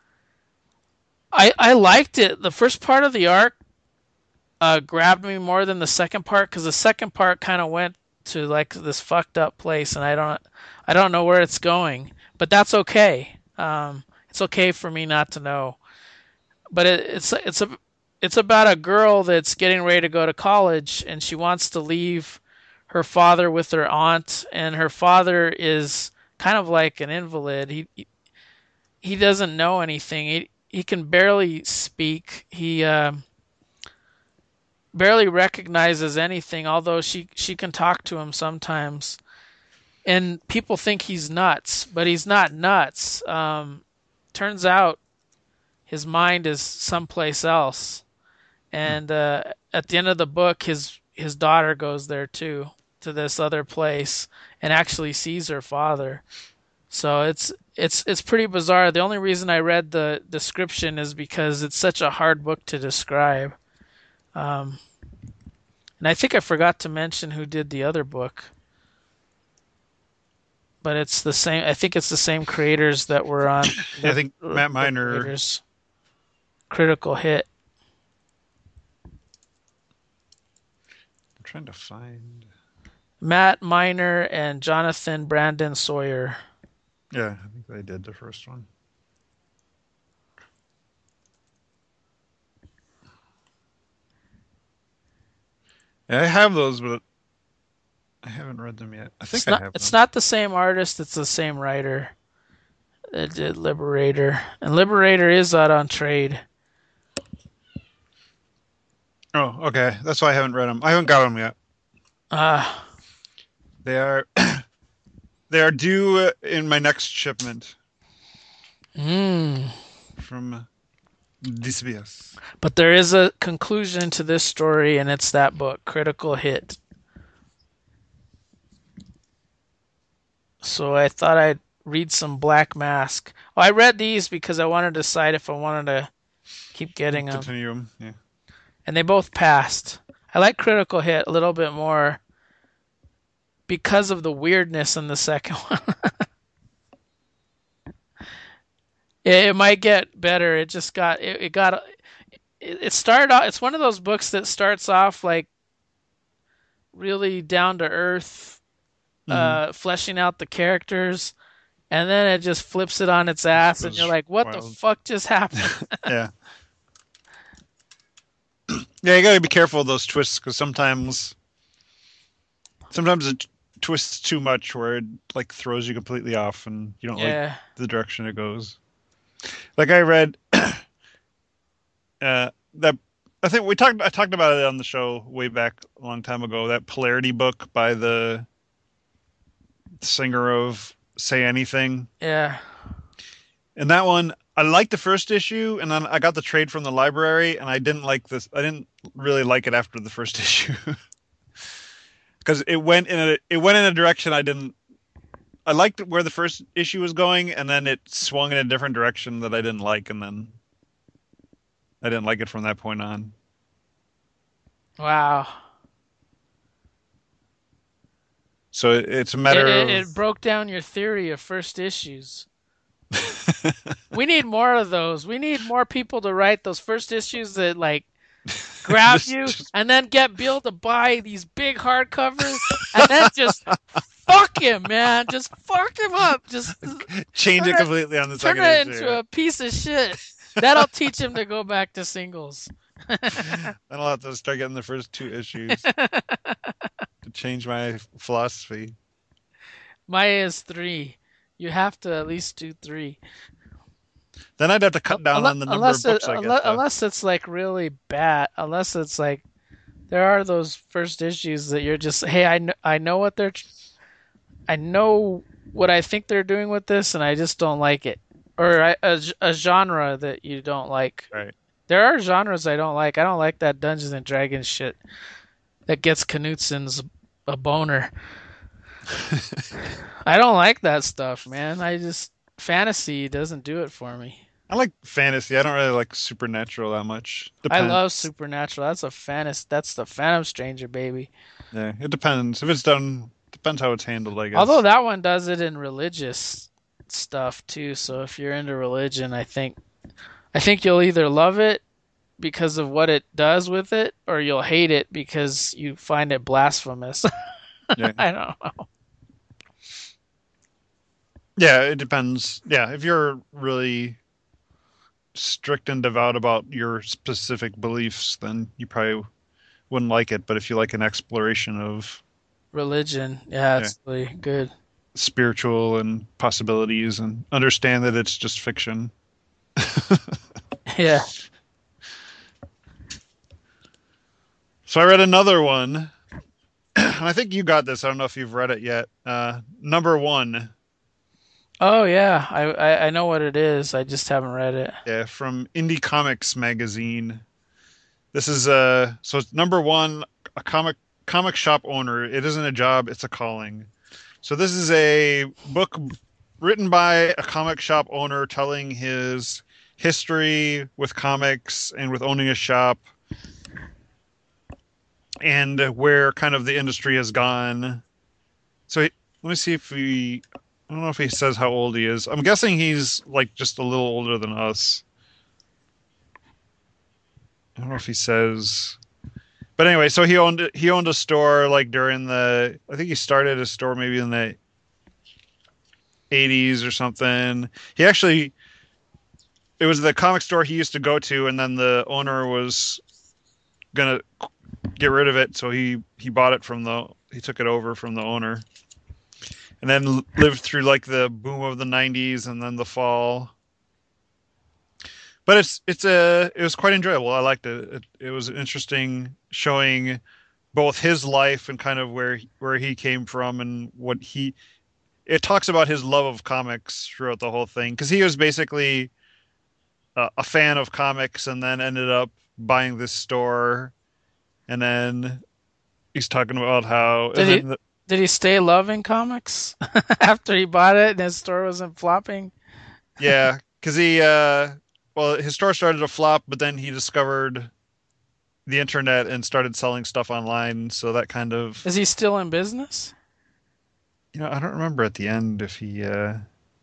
I I liked it. The first part of the arc uh, grabbed me more than the second part because the second part kind of went to like this fucked up place, and I don't I don't know where it's going, but that's okay. Um, it's okay for me not to know. But it, it's it's a it's about a girl that's getting ready to go to college, and she wants to leave her father with her aunt, and her father is kind of like an invalid. He he doesn't know anything. He he can barely speak. He uh, barely recognizes anything. Although she she can talk to him sometimes, and people think he's nuts, but he's not nuts. Um, turns out his mind is someplace else, Hmm. and uh, at the end of the book, his his daughter goes there too, to this other place, and actually sees her father. So it's it's it's pretty bizarre. The only reason I read the description is because it's such a hard book to describe. Um, and I think I forgot to mention who did the other book, but it's the same. I think it's the same creators that were on Yeah, I Lib- think Matt Miner. Liberators. Critical Hit. I'm trying to find. Matt Miner and Jonathan Brandon Sawyer. Yeah, I think they did the first one. Yeah, I have those, but I haven't read them yet. I It's think I not have it's them. not the same artist, it's the same writer that did Liberator. And Liberator is out on trade. Oh, okay. That's why I haven't read them. I haven't got them yet. Ah, They are they are due uh, in my next shipment uh, mm. from D C B S. But there is a conclusion to this story, and it's that book, Critical Hit. So I thought I'd read some Black Mask. Oh, I read these because I wanted to decide if I wanted to keep getting them. Continue them. Yeah. And they both passed. I like Critical Hit a little bit more because of the weirdness in the second one. it, it might get better. It just got it, it got it, it started off. It's one of those books that starts off like really down to earth, Hmm. uh, fleshing out the characters, and then it just flips it on its ass, and you're Goes like, "What the wild. fuck just happened?" Yeah. Yeah, you gotta be careful of those twists because sometimes sometimes it twists too much where it like throws you completely off and you don't like Yeah, the direction it goes. Like I read uh that I think we talked I talked about it on the show way back a long time ago, that Polarity book by the singer of Say Anything. yeah. And that one I liked the first issue and then I got the trade from the library and I didn't like this I didn't really like it after the first issue. Because it went in a it went in a direction I didn't I liked where the first issue was going, and then it swung in a different direction that I didn't like, and then I didn't like it from that point on. Wow. So it, it's a It, matter it of it broke down your theory of first issues. We need more of those. We need more people to write those first issues that like grab just, you just and then get Bill to buy these big hardcovers and then just fuck him, man. Just fuck him up. Just change turn it it completely on the turn second it issue. into Yeah. a piece of shit. That'll teach him to go back to singles. Then I'll have to start getting the first two issues to change my philosophy. Maya is three. You have to at least do three. Then I'd have to cut down Unless, on the number of unless, it, books I get, unless, though. unless it's like really bad. Unless it's like there are those first issues that you're just, hey, I know, I know what they're, I know what I think they're doing with this, and I just don't like it, or I, a, a genre that you don't like. Right. There are genres I don't like. I don't like that Dungeons and Dragons shit that gets Knutson's a boner. I don't like that stuff, man. I just fantasy doesn't do it for me. I like fantasy. I don't really like supernatural that much. I love Depends. Supernatural. That's a fantasy. That's the Phantom Stranger, baby. Yeah, it depends. If it's done, depends how it's handled, I Although guess. that one does it in religious stuff too. So if you're into religion, I think I think you'll either love it because of what it does with it, or you'll hate it because you find it blasphemous. Yeah. I don't know. Yeah, it depends. Yeah, if you're really strict and devout about your specific beliefs, then you probably wouldn't like it. But if you like an exploration of, Religion, yeah, yeah, it's really good. spiritual and possibilities and understand that it's just fiction. Yeah. So I read another one. I think you got this. I don't know if you've read it yet. Uh, number one, Oh yeah, I, I I know what it is. I just haven't read it. yeah, from Indie Comics magazine. This is uh so it's number one, a comic comic shop owner. It isn't a job, it's a calling. So this is a book written by a comic shop owner telling his history with comics and with owning a shop and where kind of the industry has gone. So he, let me see if he, I don't know if he says how old he is. I'm guessing he's like just a little older than us. I don't know if he says, but anyway, so he owned he owned a store like during the, I think he started a store maybe in the eighties or something. He actually, it was the comic store he used to go to, and then the owner was gonna get rid of it, so he he bought it from the he took it over from the owner, and then lived through like the boom of the nineties and then the fall. But it's it's a it was quite enjoyable. I liked it. It, it was interesting showing both his life and kind of where where he came from and what he. It talks about his love of comics throughout the whole thing because he was basically a, a fan of comics and then ended up buying this store, and then he's talking about how Did and he then the, did he stay loving comics after he bought it and his store wasn't flopping? yeah, because he uh well his store started to flop, but then he discovered the internet and started selling stuff online. So that kind of, Is he still in business? you know, I don't remember at the end if he, uh,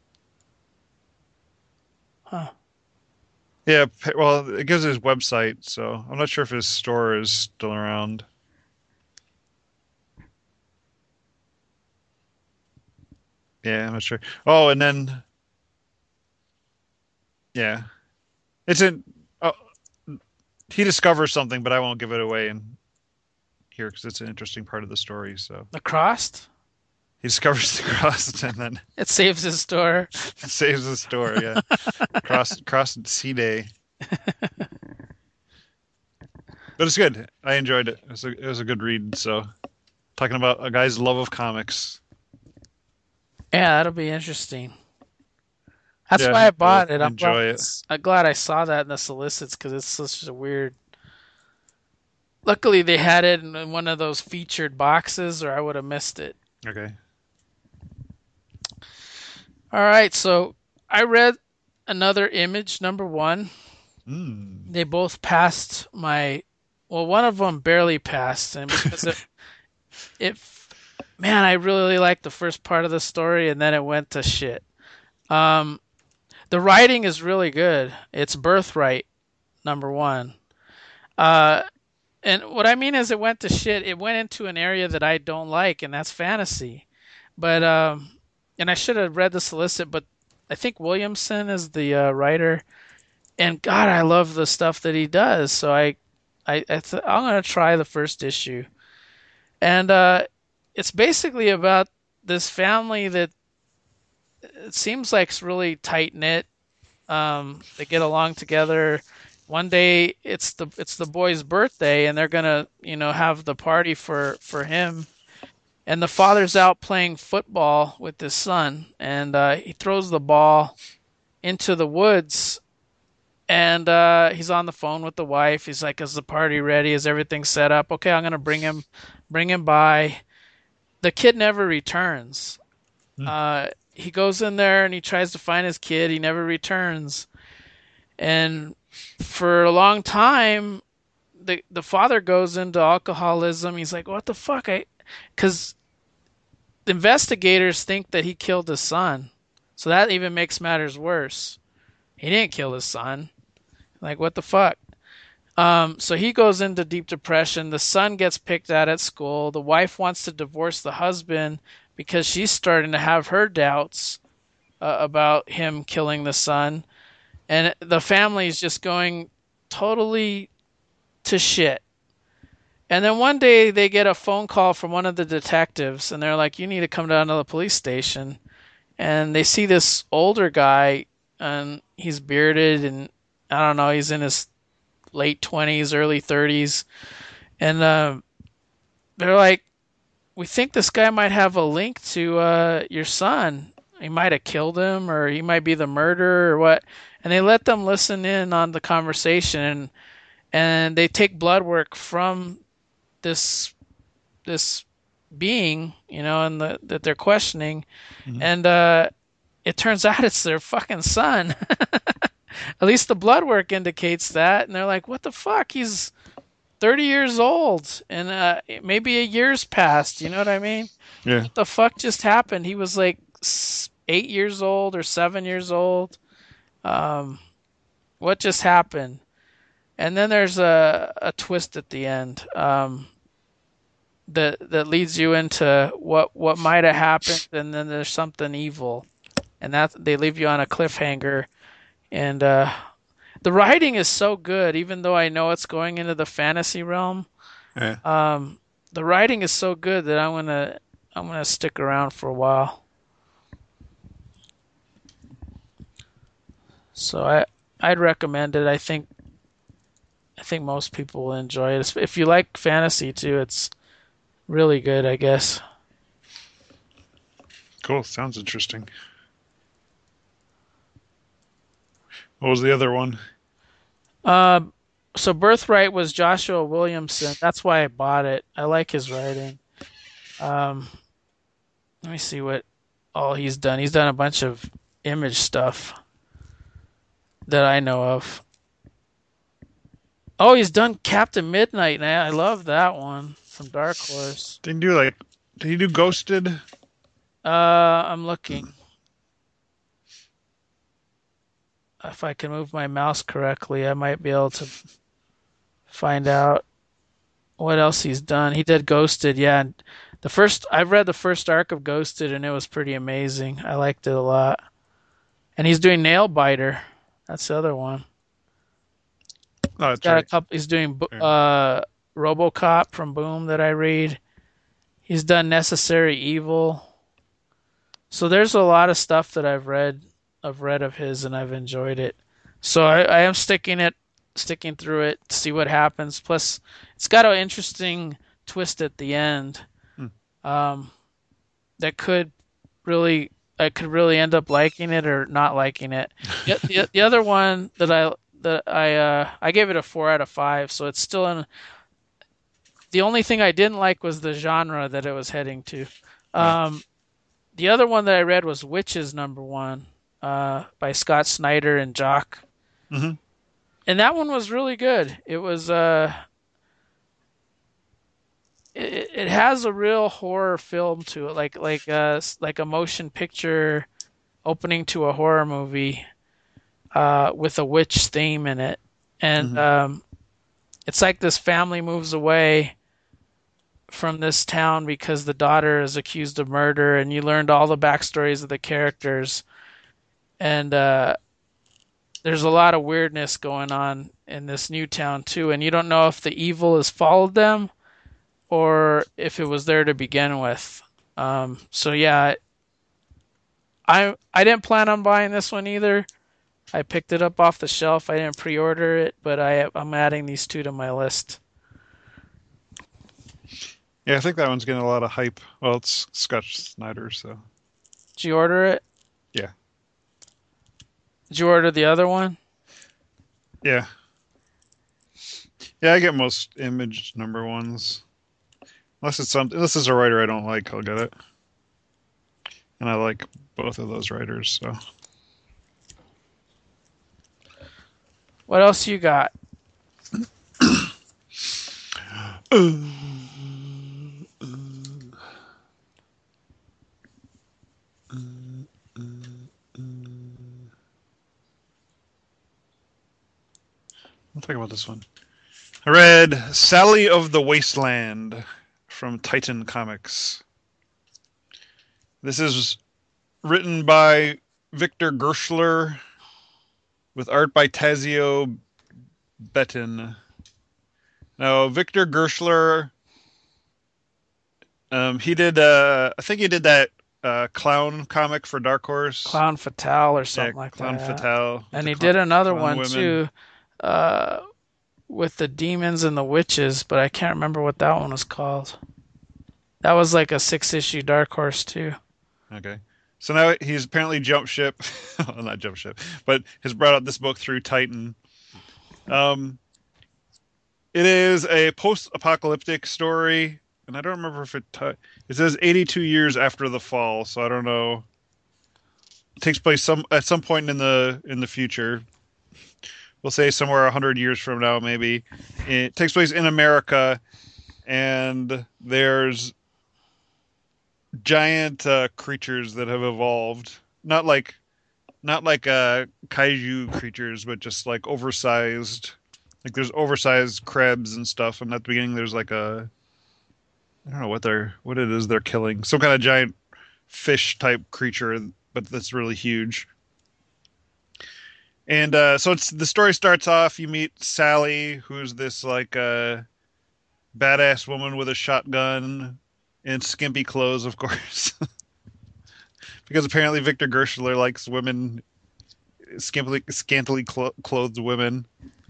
Huh. yeah, well, it gives his website, so I'm not sure if his store is still around. Yeah, I'm not sure. Oh, and then, yeah, it's in, oh, he discovers something, but I won't give it away in here because it's an interesting part of the story. So The crossed? he discovers the cross and then It saves his store. saves the store. Yeah, cross, cross sea day. But it's good. I enjoyed it. It was a, it was a good read. So talking about a guy's love of comics. Yeah, that'll be interesting. That's Yeah, I why I think you'll bought it. I'm glad enjoy it. it's, I'm glad I saw that in the solicits because it's such a weird. Luckily, they had it in one of those featured boxes, or I would have missed it. Okay. All right, so I read another Image number one. Mm. They both passed my. Well, one of them barely passed, and because it, it, man, I really liked the first part of the story, and then it went to shit. Um, the writing is really good. It's Birthright number one. Uh, and what I mean is, it went to shit. It went into an area that I don't like, and that's fantasy. But um, and I should have read the solicit, but I think Williamson is the uh, writer, and God, I love the stuff that he does. So I, I, I th- I'm gonna try the first issue, and uh, it's basically about this family that it seems like it's really tight knit. Um, they get along together. One day it's the it's the boy's birthday, and they're gonna you know have the party for for him. And the father's out playing football with his son, and uh, he throws the ball into the woods. And uh, he's on the phone with the wife. He's like, "Is the party ready? Is everything set up? Okay, I'm gonna bring him, bring him by." The kid never returns. Mm. Uh, he goes in there and he tries to find his kid. He never returns. And for a long time, the the father goes into alcoholism. He's like, "What the fuck?" I, because the investigators think that he killed his son, so that even makes matters worse. He didn't kill his son. Like, what the fuck? Um, so he goes into deep depression. The son gets picked at at school. The wife wants to divorce the husband because she's starting to have her doubts uh, about him killing the son. And the family is just going totally to shit. And then one day they get a phone call from one of the detectives, and they're like, "You need to come down to the police station." And they see this older guy, and he's bearded, and I don't know, he's in his late twenties, early thirties, and uh, they're like, "We think this guy might have a link to uh, your son. He might have killed him, or he might be the murderer, or what." And they let them listen in on the conversation, and, and they take blood work from this this being, you know, and the, that they're questioning, Mhm. and uh, it turns out it's their fucking son. At least the blood work indicates that, and they're like, "What the fuck? He's thirty years old, and uh, maybe a year's passed." You know what I mean? Yeah. What the fuck just happened? He was like eight years old or seven years old. Um, what just happened? And then there's a a twist at the end. Um, that that leads you into what what might have happened, and then there's something evil, and that they leave you on a cliffhanger. And uh, the writing is so good, even though I know it's going into the fantasy realm. Yeah. Um, the writing is so good that I'm gonna I'm gonna stick around for a while. So I I'd recommend it. I think I think most people will enjoy it. If you like fantasy too, it's really good, I guess. Cool. Sounds interesting. What was the other one? Um, so Birthright was Joshua Williamson. That's why I bought it. I like his writing. Um, let me see what all he's done. He's done a bunch of image stuff that I know of. Oh, he's done Captain Midnight, and I, I love that one from Dark Horse. Did he do like? Did he do Ghosted? Uh, I'm looking. If I can move my mouse correctly, I might be able to find out what else he's done. He did Ghosted, yeah. And the first I've read the first arc of Ghosted, and it was pretty amazing. I liked it a lot. And he's doing Nailbiter. That's the other one. Oh, He's that's got a right. couple. He's doing Yeah. uh, RoboCop from Boom that I read. He's done Necessary Evil. So there's a lot of stuff that I've read. I've read of his, and I've enjoyed it. So I, I am sticking it, sticking through it to see what happens. Plus, it's got an interesting twist at the end. Hmm. Um, that could really I could really end up liking it or not liking it. The, the, the other one that I that I uh, I gave it a four out of five, so it's still in. The only thing I didn't like was the genre that it was heading to. Yeah. Um, the other one that I read was Witches Number One uh, by Scott Snyder and Jock, Hmm. and that one was really good. It was uh, it, it has a real horror film to it, like like uh like a motion picture opening to a horror movie uh, with a witch theme in it, and Hmm. um, it's like this family moves away from this town because the daughter is accused of murder, and you learned all the backstories of the characters, and uh, there's a lot of weirdness going on in this new town too, and you don't know if the evil has followed them or if it was there to begin with. Um, so yeah, I I didn't plan on buying this one either. I picked it up off the shelf. I didn't pre-order it, but I I'm adding these two to my list. Yeah, I think that one's getting a lot of hype. Well, it's Scott Snyder, so Did you order it? yeah, Did you order the other one? yeah, yeah. I get most image number ones, unless it's something. Unless it's a writer I don't like, I'll get it. And I like both of those writers, so. What else you got? I'll talk about this one. I read Sally of the Wasteland from Titan Comics. This is written by Victor Gershler with art by Tazio Betten. Now, Victor Gershler, um, he did. Uh, I think he did that uh, clown comic for Dark Horse. Clown Fatale or Yeah, something like Clown that. Fatale with And the he clown, did another clown one women. too, uh, with the demons and the witches, but I can't remember what that one was called. That was like a six issue Dark Horse too. Okay. So now he's apparently jumped ship. Well, not jumped ship, but has brought out this book through Titan. Um, it is a post-apocalyptic story, and I don't remember if it t it says eighty-two years after the fall, so I don't know. It takes place some at some point in the in the future. We'll say somewhere a hundred years from now, maybe. It takes place in America, and there's giant uh, creatures that have evolved. Not like not like uh kaiju creatures, but just like oversized. Like there's oversized crabs and stuff, and at the beginning there's like a I don't know what they're what it is they're killing. Some kind of giant fish type creature, but that's really huge. And uh, so it's the story starts off. You meet Sally, who's this like uh, badass woman with a shotgun and skimpy clothes, of course, because apparently Victor Gershler likes women scantily scantily clo- clothed women.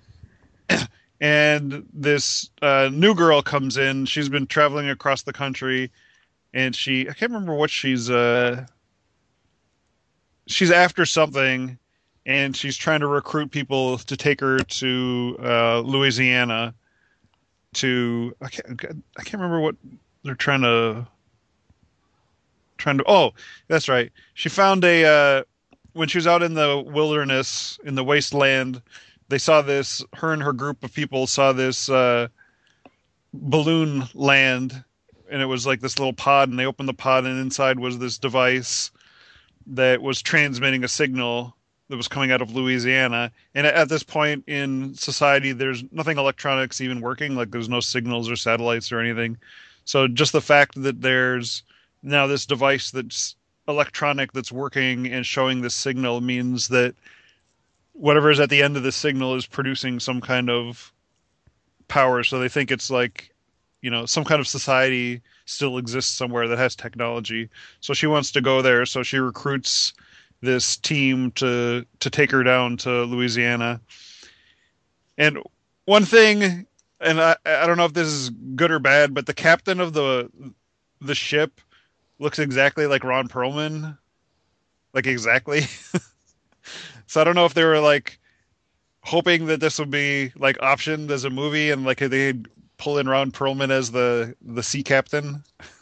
And this uh, new girl comes in. She's been traveling across the country, and she I can't remember what she's uh she's after something, and she's trying to recruit people to take her to uh, Louisiana to I can't I can't remember what they're trying to trying to oh that's right. She found a uh, when she was out in the wilderness in the wasteland. They saw this. Her and her group of people saw this uh, balloon land, and it was like this little pod. And they opened the pod, and inside was this device that was transmitting a signal that was coming out of Louisiana. And at this point in society, there's nothing electronics even working. Like there's no signals or satellites or anything. So just the fact that there's now this device that's electronic that's working and showing this signal means that whatever is at the end of the signal is producing some kind of power. So they think it's like, you know, some kind of society still exists somewhere that has technology. So she wants to go there. So she recruits this team to to take her down to Louisiana. And one thing, and I, I don't know if this is good or bad, but the captain of the the ship looks exactly like Ron Perlman, like exactly. So I don't know if they were like hoping that this would be like optioned as a movie and like they'd pull in Ron Perlman as the the sea captain,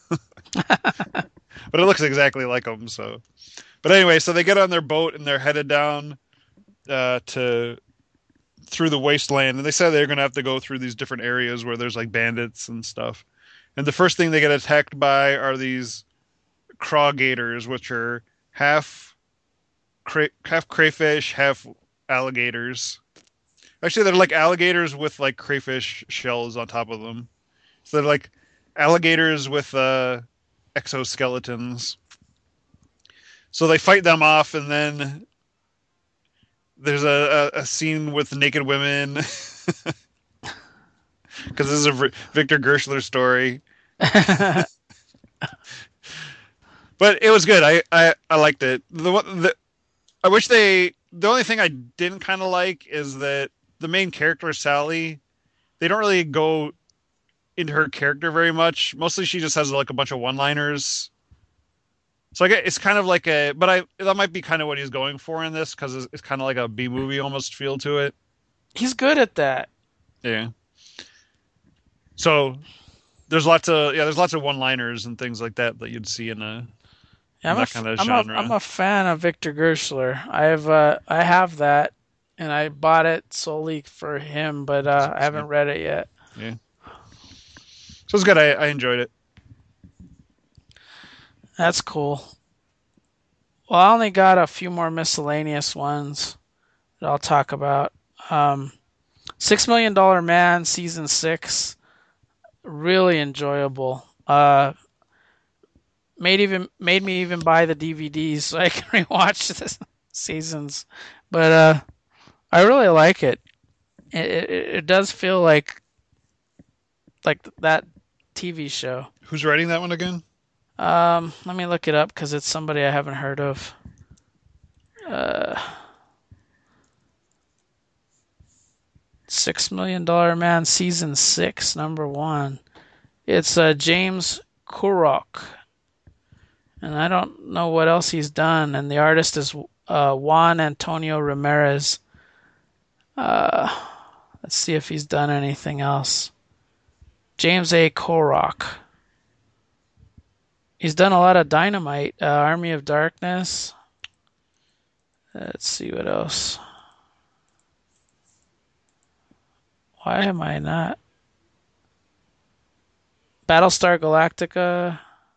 but it looks exactly like him. So, but anyway, so they get on their boat and they're headed down uh, to through the wasteland, and they said they're gonna have to go through these different areas where there's like bandits and stuff. And the first thing they get attacked by are these craw gators, which are half cray half crayfish, half alligators. Actually, they're like alligators with like crayfish shells on top of them. So they're like alligators with uh, exoskeletons. So they fight them off, and then there's a, a, a scene with naked women because this is a Victor Gershler story. But it was good. I I, I liked it. The, the I wish they. The only thing I didn't kind of like is that the main character Sally, they don't really go into her character very much. Mostly, she just has like a bunch of one-liners. So I get it's kind of like a, but I that might be kind of what he's going for in this because it's, it's kind of like a B movie almost feel to it. He's good at that. Yeah. So there's lots of yeah, there's lots of one-liners and things like that that you'd see in a Yeah, in I'm a that f- kind of I'm a I'm genre. a fan of Victor Gershler. I have uh I have that, and I bought it solely for him, but uh, I Yeah, haven't read it yet. yeah. So it's good. I, I enjoyed it. That's cool. Well, I only got a few more miscellaneous ones that I'll talk about. Um, Six Million Dollar Man season six, really enjoyable. Uh, made even made me even buy the D V Ds so I can rewatch the seasons. But uh, I really like it. It, it. it does feel like like that T V show. Who's writing that one again? Um, let me look it up because it's somebody I haven't heard of. Uh, Six Million Dollar Man season six, number one. It's uh, James Kurok, and I don't know what else he's done. And the artist is uh, Juan Antonio Ramirez. Uh, let's see if he's done anything else. James A. Kurok. He's done a lot of Dynamite, uh, Army of Darkness. Let's see what else. Why am I not? Battlestar Galactica.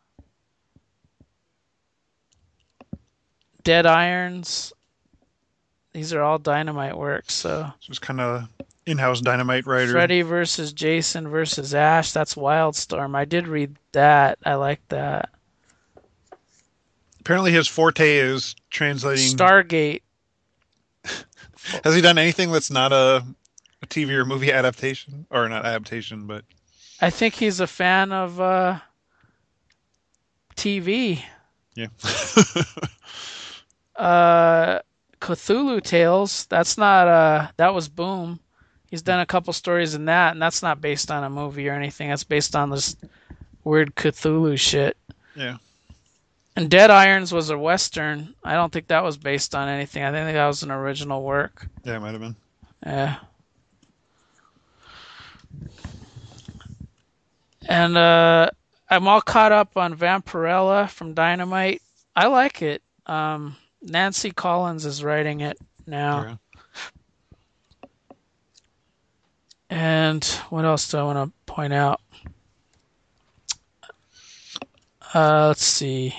Dead Irons. These are all Dynamite works. So Just kind of in-house Dynamite writer. Freddy versus Jason versus Ash. That's Wildstorm. I did read that. I like that. Apparently, his forte is translating. Stargate. Has he done anything that's not a, a T V or movie adaptation, or not adaptation, but I think he's a fan of uh, T V. yeah. uh, Cthulhu Tales. That's not. Uh, that was Boom. He's done a couple stories in that, and that's not based on a movie or anything. That's based on this weird Cthulhu shit. Yeah. And Dead Irons was a Western. I don't think that was based on anything. I think that was an original work. Yeah, it might have been. Yeah. And uh, I'm all caught up on Vampirella from Dynamite. I like it. Um, Nancy Collins is writing it now. Yeah. And what else do I want to point out? Uh, let's see.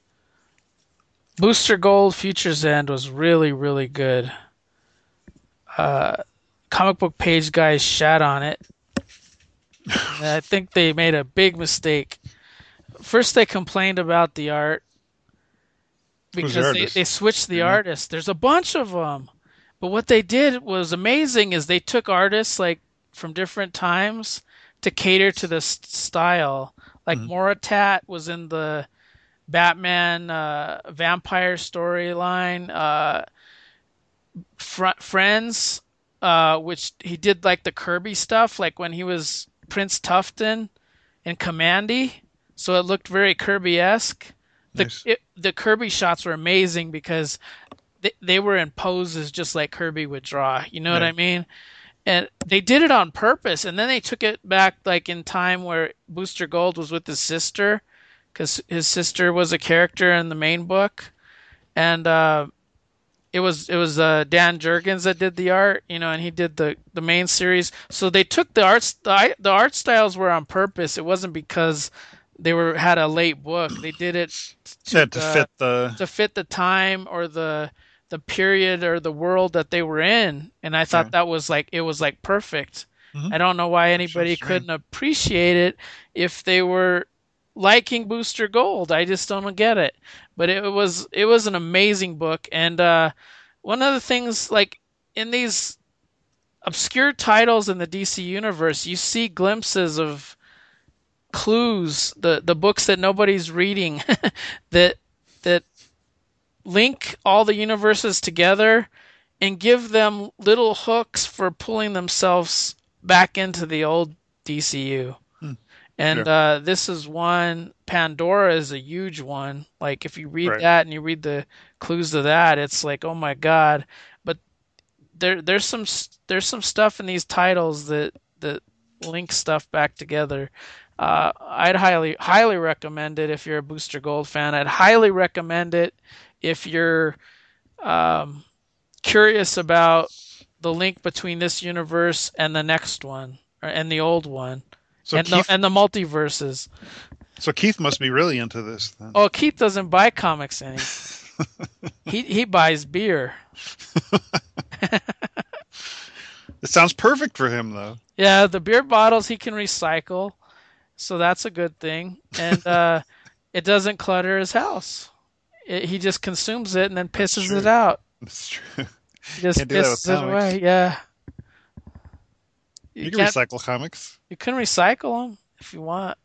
Booster Gold Future's End was really, really good. Uh, comic book page guys shat on it. And I think they made a big mistake. First, they complained about the art because the they, artist? they switched the Mhm. artists. There's a bunch of them. But what they did was amazing is they took artists like from different times to cater to this style. Like Mhm. Moritat was in the Batman uh, vampire storyline. Uh, Fr- Friends, uh, which he did like the Kirby stuff, like when he was Prince Tufton in Commandy. So it looked very Kirby-esque. The Nice. it, the Kirby shots were amazing because they, they were in poses just like Kirby would draw. You know what Yeah. I mean? And they did it on purpose, and then they took it back like in time where Booster Gold was with his sister, because his sister was a character in the main book, and uh, it was it was uh, Dan Jurgens that did the art, you know, and he did the, the main series. So they took the arts the, the art styles were on purpose. It wasn't because they were had a late book. They did it to Yeah, to uh, fit the. to fit the time or the the period or the world that they were in, and I thought Yeah. that was like it was like perfect. Mhm. I don't know why Sure, anybody sure. couldn't appreciate it if they were liking Booster Gold. I just don't get it. But it was it was an amazing book, and uh, one of the things like in these obscure titles in the D C universe, you see glimpses of clues, the the books that nobody's reading that that link all the universes together and give them little hooks for pulling themselves back into the old D C U. Hmm. And Yeah. uh, this is one. Pandora is a huge one. Like if you read Right. that and you read the clues to that, it's like, oh my god. But there there's some there's some stuff in these titles that that link stuff back together. Uh, I'd highly highly recommend it if you're a Booster Gold fan. I'd highly recommend it if you're um, curious about the link between this universe and the next one, or, and the old one, So and the Keith. and the multiverses. So Keith must be really into this then. Oh, Keith doesn't buy comics anymore. he he buys beer. It sounds perfect for him though. Yeah, the beer bottles he can recycle, so that's a good thing. And uh, it doesn't clutter his house. It, he just consumes it and then That's pisses true. it out. That's true. He just Can't do that with pisses it comics. away. Yeah. You You can can't. recycle comics. You can recycle them if you want.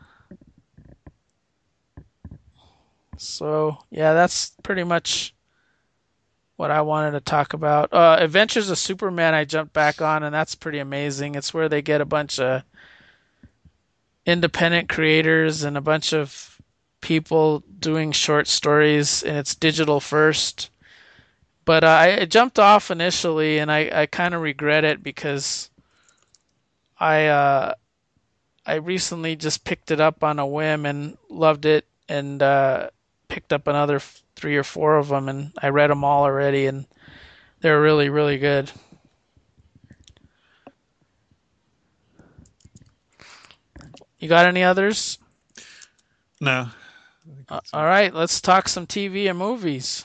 So yeah, that's pretty much what I wanted to talk about. Uh, Adventures of Superman, I jumped back on, and that's pretty amazing. It's where they get a bunch of independent creators and a bunch of people doing short stories, and it's digital first. But uh, I I jumped off initially, and I, I kind of regret it because I uh, I recently just picked it up on a whim and loved it, and uh, picked up another f- three or four of them, and I read them all already, and they're really really good. You got any others? No, I think Uh, that's all it. right, let's talk some T V and movies.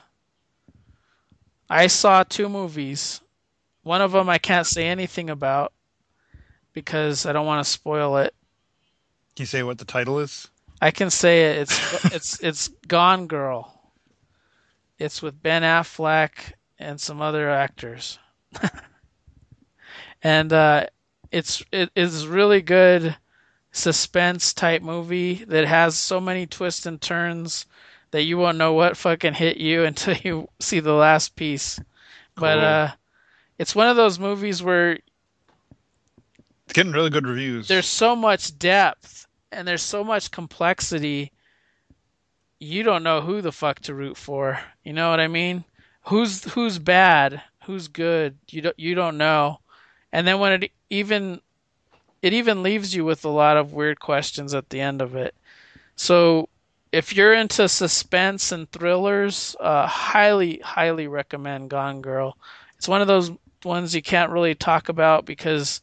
I saw two movies. One of them I can't say anything about because I don't want to spoil it. Can you say what the title is? I can say it. It's it's it's Gone Girl. It's with Ben Affleck and some other actors, and uh, it's it is really good suspense type movie that has so many twists and turns that you won't know what fucking hit you until you see the last piece. But Cool. uh, it's one of those movies where It's getting really good reviews. there's so much depth and there's so much complexity. You don't know who the fuck to root for. You know what I mean? Who's who's bad? Who's good? You don't you don't know. And then when it even it even leaves you with a lot of weird questions at the end of it. So if you're into suspense and thrillers, uh, highly highly recommend Gone Girl. It's one of those ones you can't really talk about because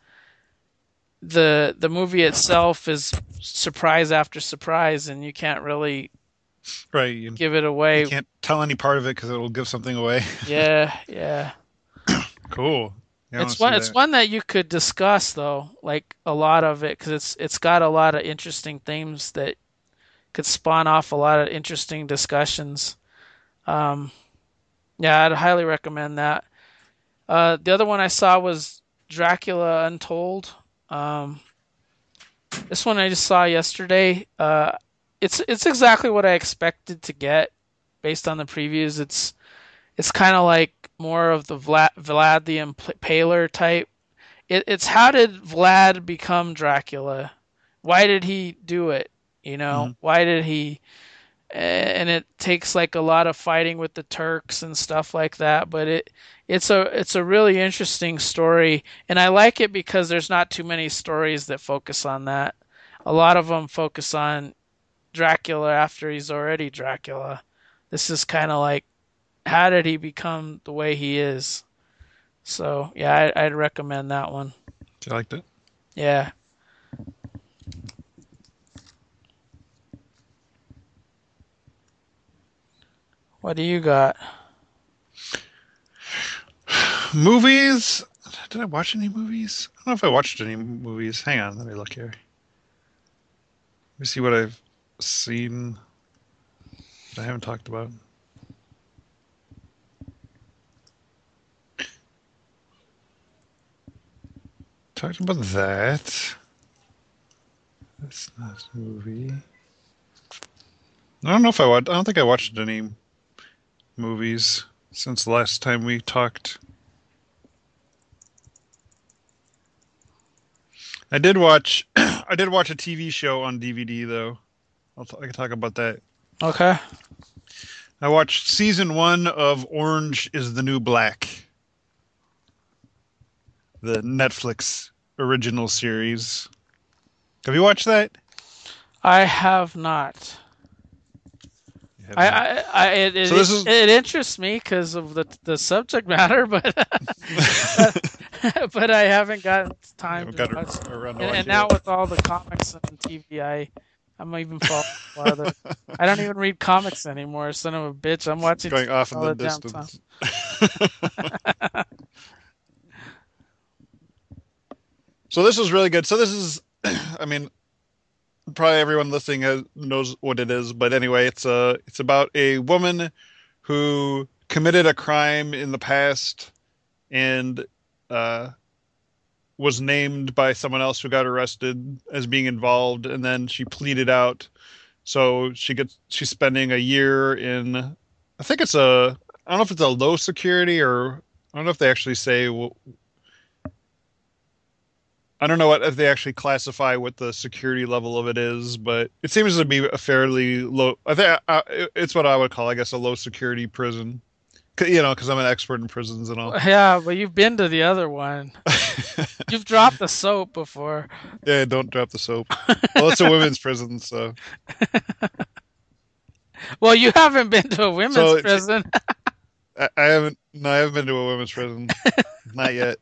the the movie itself is surprise after surprise, and you can't really Right. You, give it you away. can't tell any part of it because it'll give something away. Yeah, yeah. Cool. Yeah, I want It's to see one. It's that. one that you could discuss though, like a lot of it, because it's it's got a lot of interesting themes that could spawn off a lot of interesting discussions. Um, yeah, I'd highly recommend that. Uh, the other one I saw was Dracula Untold. Um, this one I just saw yesterday. Uh, it's it's exactly what I expected to get based on the previews. It's it's kind of like more of the Vlad, Vlad the Impaler type. It, it's how did Vlad become Dracula? Why did he do it? You know, Hmm. why did he? And it takes like a lot of fighting with the Turks and stuff like that. But it it's a it's a really interesting story, and I like it because there's not too many stories that focus on that. A lot of them focus on Dracula after he's already Dracula. This is kind of like how did he become the way he is? So yeah, I, I'd recommend that one. Do you like that? Yeah. What do you got? Movies? Did I watch any movies? I don't know if I watched any movies. Hang on, let me look here. Let me see what I've seen that I haven't talked about. Talked about that. That's not a movie. I don't know if I watched. I don't think I watched any movies since the last time we talked. I did watch. I did watch a T V show on D V D though. I'll t- I can talk about that. Okay. I watched season one of Orange is the New Black, the Netflix original series. Have you watched that? I have not. You have I, not. I, I it, So it, this is it interests me because of the the subject matter, but but, but I haven't gotten you time haven't to got watch. around to And, and watching now it. with all the comics and T V, I I'm even falling farther. I don't even read comics anymore. Son of a bitch! I'm watching T V Going off in all the the damn time. distance. So this is really good. So this is, I mean, probably everyone listening has, knows what it is, but anyway, it's a it's about a woman who committed a crime in the past and uh, was named by someone else who got arrested as being involved, and then she pleaded out. So she gets she's spending a year in, I think it's a, I don't know if it's a low security, or I don't know if they actually say, I don't know what if they actually classify what the security level of it is, but it seems to be a fairly low. I think uh, it's what I would call, I guess, a low security prison. You know, because I'm an expert in prisons and all. Yeah, but you've been to the other one. You've dropped the soap before. Yeah, don't drop the soap. Well, it's a women's prison, so. Well, you haven't been to a women's so, prison. I, I haven't. No, I haven't been to a women's prison. Not yet.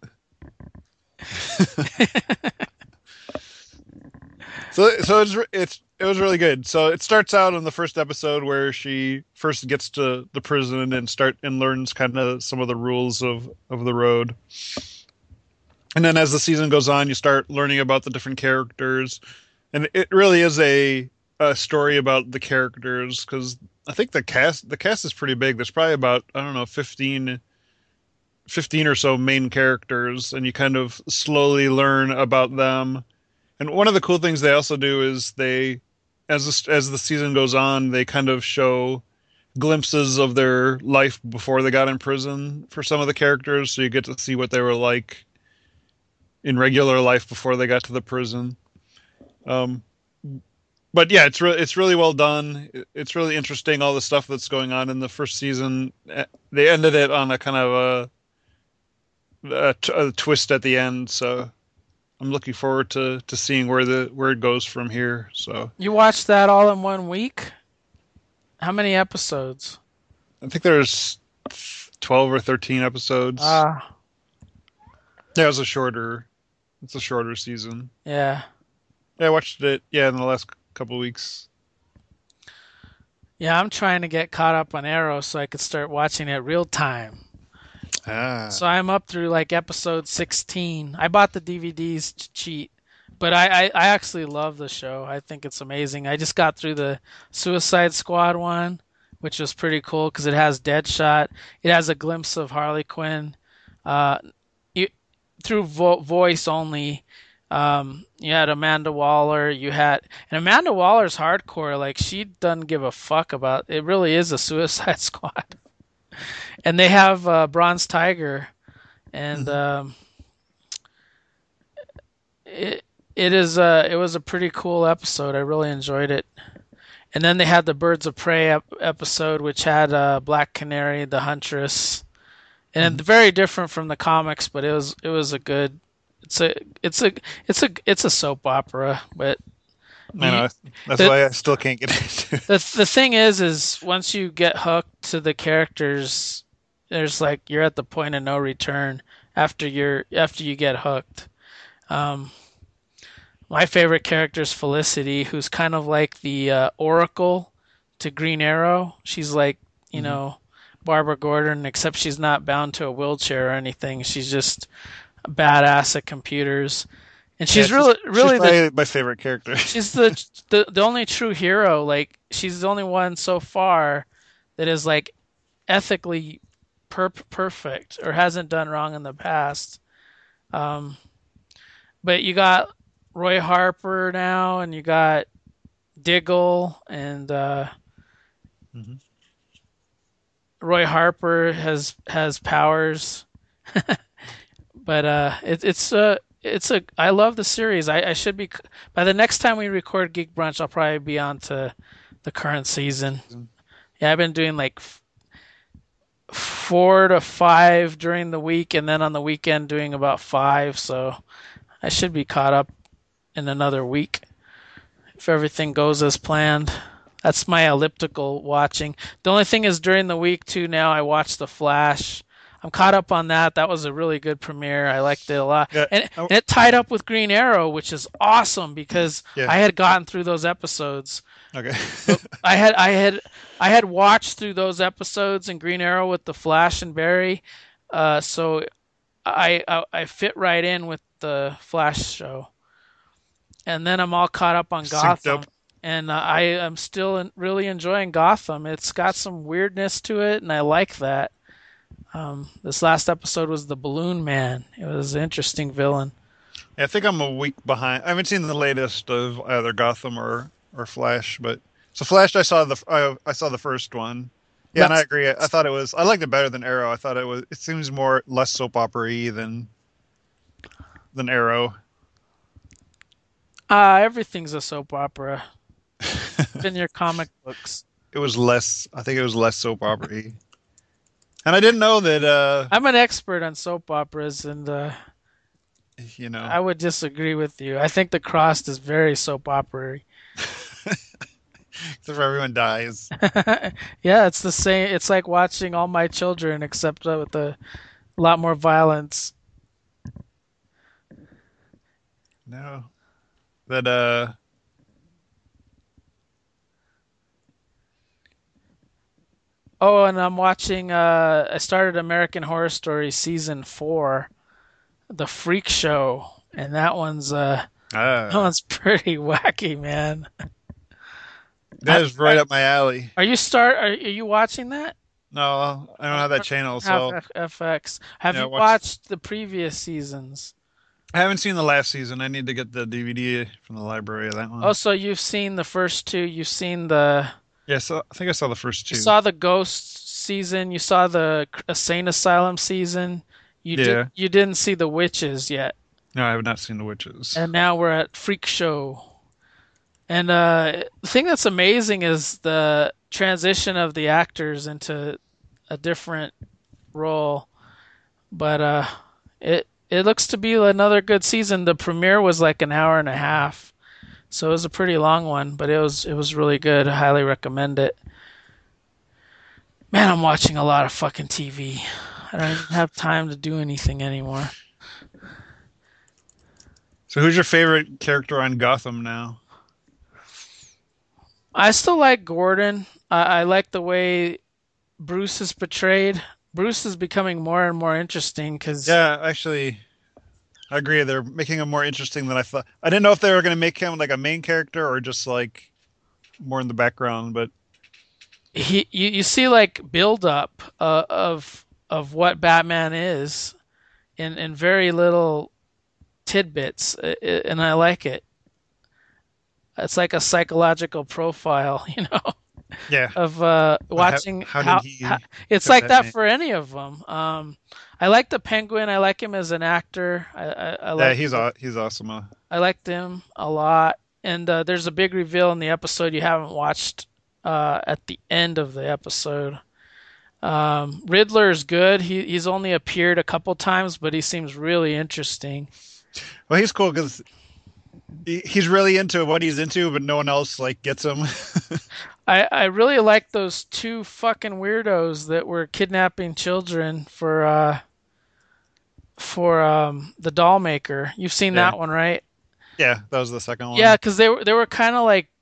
so, so it's it's it was really good. So it starts out in the first episode where she first gets to the prison and start and learns kind of some of the rules of of the road. And then as the season goes on, you start learning about the different characters, and it really is a a story about the characters, because I think the cast the cast is pretty big. There's probably about, I don't know, fifteen, fifteen or so main characters, and you kind of slowly learn about them. And one of the cool things they also do is they, as the, as the season goes on, they kind of show glimpses of their life before they got in prison for some of the characters, so you get to see what they were like in regular life before they got to the prison. Um, but yeah, it's re- it's really well done. It's really interesting, all the stuff that's going on in the first season. They ended it on a kind of a, a, t- a twist at the end, so I'm looking forward to, to seeing where the where it goes from here. So you watched that all in one week? How many episodes? I think there's twelve or thirteen episodes. Ah, uh, yeah, it was a shorter. It's a shorter season. Yeah. Yeah, I watched it. Yeah, in the last couple of weeks. Yeah, I'm trying to get caught up on Arrow so I could start watching it real time. Ah. So I'm up through like episode sixteen. I bought the D V Ds to cheat, but I, I, I actually love the show. I think it's amazing. I just got through the Suicide Squad one, which was pretty cool because it has Deadshot. It has a glimpse of Harley Quinn. Uh, it, through vo- voice only. Um, you had Amanda Waller. You had and Amanda Waller's hardcore. Like, she doesn't give a fuck about. It really is a Suicide Squad. And they have uh, Bronze Tiger, and um, it it is a it was a pretty cool episode. I really enjoyed it. And then they had the Birds of Prey ep- episode, which had uh, Black Canary, the Huntress, and mm-hmm. very different from the comics, but it was it was a good. It's a it's a it's a it's a soap opera, but I know, that's the, why I still can't get into it. The the thing is, is once you get hooked to the characters, there's like you're at the point of no return after you're after you get hooked. Um, my favorite character is Felicity, who's kind of like the uh, Oracle to Green Arrow. She's like, you mm-hmm. know, Barbara Gordon, except she's not bound to a wheelchair or anything. She's just a badass at computers. And she's yeah, really, she's, really she's the, my, my favorite character. She's the, the the only true hero. Like, she's the only one so far that is like ethically per- perfect or hasn't done wrong in the past. Um, but you got Roy Harper now, and you got Diggle, and uh, mm-hmm. Roy Harper has has powers. But uh, it, it's uh, it's a. I love the series. I, I should be by the next time we record Geek Brunch, I'll probably be on to the current season. Yeah, I've been doing like f- four to five during the week, and then on the weekend doing about five. So I should be caught up in another week if everything goes as planned. That's my elliptical watching. The only thing is during the week too. Now I watch The Flash. I'm caught up on that. That was a really good premiere. I liked it a lot. Yeah. And, and it tied up with Green Arrow, which is awesome because yeah. I had gotten through those episodes. Okay. I had I had I had watched through those episodes in Green Arrow with the Flash and Barry. Uh, so I, I I fit right in with the Flash show. And then I'm all caught up on Gotham. Up. And uh, I am still in, really enjoying Gotham. It's got some weirdness to it, and I like that. Um, this last episode was the Balloon Man. It was an interesting villain. I think I'm a week behind. I haven't seen the latest of either Gotham or or Flash, but so Flash, I saw the I, I saw the first one. Yeah, and I That's agree. I thought it was. I liked it better than Arrow. I thought it was. It seems more less soap opera-y than than Arrow. uh, everything's a soap opera. It In your comic books. was less. I think it was less soap opera-y. And I didn't know that. Uh, I'm an expert on soap operas, and uh, you know, I would disagree with you. I think The Crossed is very soap opera. if everyone dies. Yeah, it's the same. It's like watching All My Children, except uh, with a lot more violence. No, that. Uh, Oh, and I'm watching. Uh, I started American Horror Story season four, The Freak Show, and that one's uh, that uh, one's pretty wacky, man. that Have, is right are, up my alley. are you start? Are, are you watching that? No, I don't I have that don't channel, have so F- FX. Have yeah. you Watch. watched the previous seasons? I haven't seen the last season. I need to get the D V D from the library of that one. Also, you've seen the first two. You've seen the Yeah, so I think I saw the first you two. saw the Ghost season. You saw the Insane Asylum season. You did Yeah. you didn't see the Witches yet, No, I have not seen the witches. and now we're at Freak Show. And uh, the thing that's amazing is the transition of the actors into a different role. But uh, it it looks to be another good season. The premiere was like an hour and a half. So it was a pretty long one, but it was it was really good. I highly recommend it. Man, I'm watching a lot of fucking T V. I don't even have time to do anything anymore. So who's your favorite character on Gotham now? I still like Gordon. I, I like the way Bruce is portrayed. Bruce is becoming more and more interesting because Yeah, actually, I agree. They're making him more interesting than I thought. I didn't know if they were going to make him like a main character or just like more in the background, but he you, you see like build up uh, of of what Batman is in in very little tidbits, uh, uh, and I like it. It's like a psychological profile, you know, yeah. of uh, Uh, How, watching how did how, how he it's get like that that name? for any of them. Um, I like the Penguin. I like him as an actor. I I, I Yeah, like he's aw- he's awesome. Uh, I liked him a lot. And uh, there's a big reveal in the episode you haven't watched uh, at the end of the episode. Um, Riddler is good. He he's only appeared a couple times, but he seems really interesting. well, he's cool because he, he's really into what he's into, but no one else like gets him. I I really like those two fucking weirdos that were kidnapping children for uh for um the doll maker. You've seen Yeah, that one, right? yeah, that was the second Yeah, one. because they were they were kind of like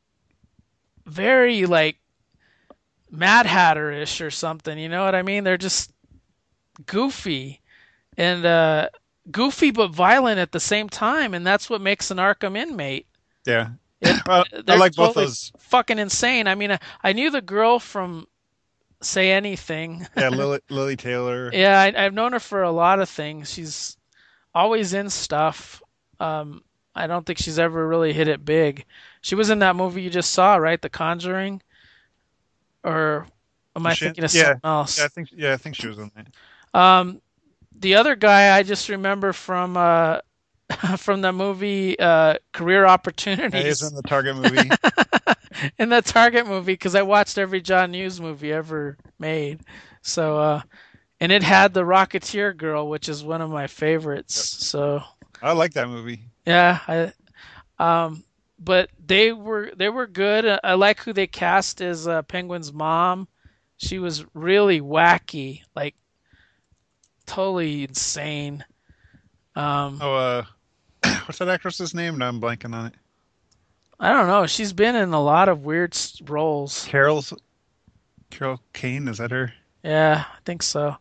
very like Mad Hatter-ish or something. You know what I mean? They're just goofy and uh goofy but violent at the same time, and that's what makes an Arkham inmate. Yeah, It well, I they're like both totally those. fucking insane. I mean, I, I knew the girl from Say Anything. Yeah, Lily, Lily Taylor. Yeah, I, I've known her for a lot of things. She's always in stuff. Um, I don't think she's ever really hit it big. She was in that movie you just saw, right? The Conjuring, or am Was I she? in- thinking of Yeah, something yeah, I else? think yeah, I think she was in that. Um, the other guy I just remember from uh from the movie uh Career Yeah, he was in Opportunities the Target movie. in the Target movie because I watched every John Hughes movie ever made. So uh and it had the Rocketeer girl, which is one of my favorites. Yep. So I like that movie. yeah, I um but they were they were good. I I like who they cast as uh, Penguin's mom. She was really wacky, like totally insane. Um Oh, uh, what's that actress's name? No, I'm blanking on it. I don't know. She's been in a lot of weird s- roles. Carol's Carol Kane, is that her? Yeah, I think so.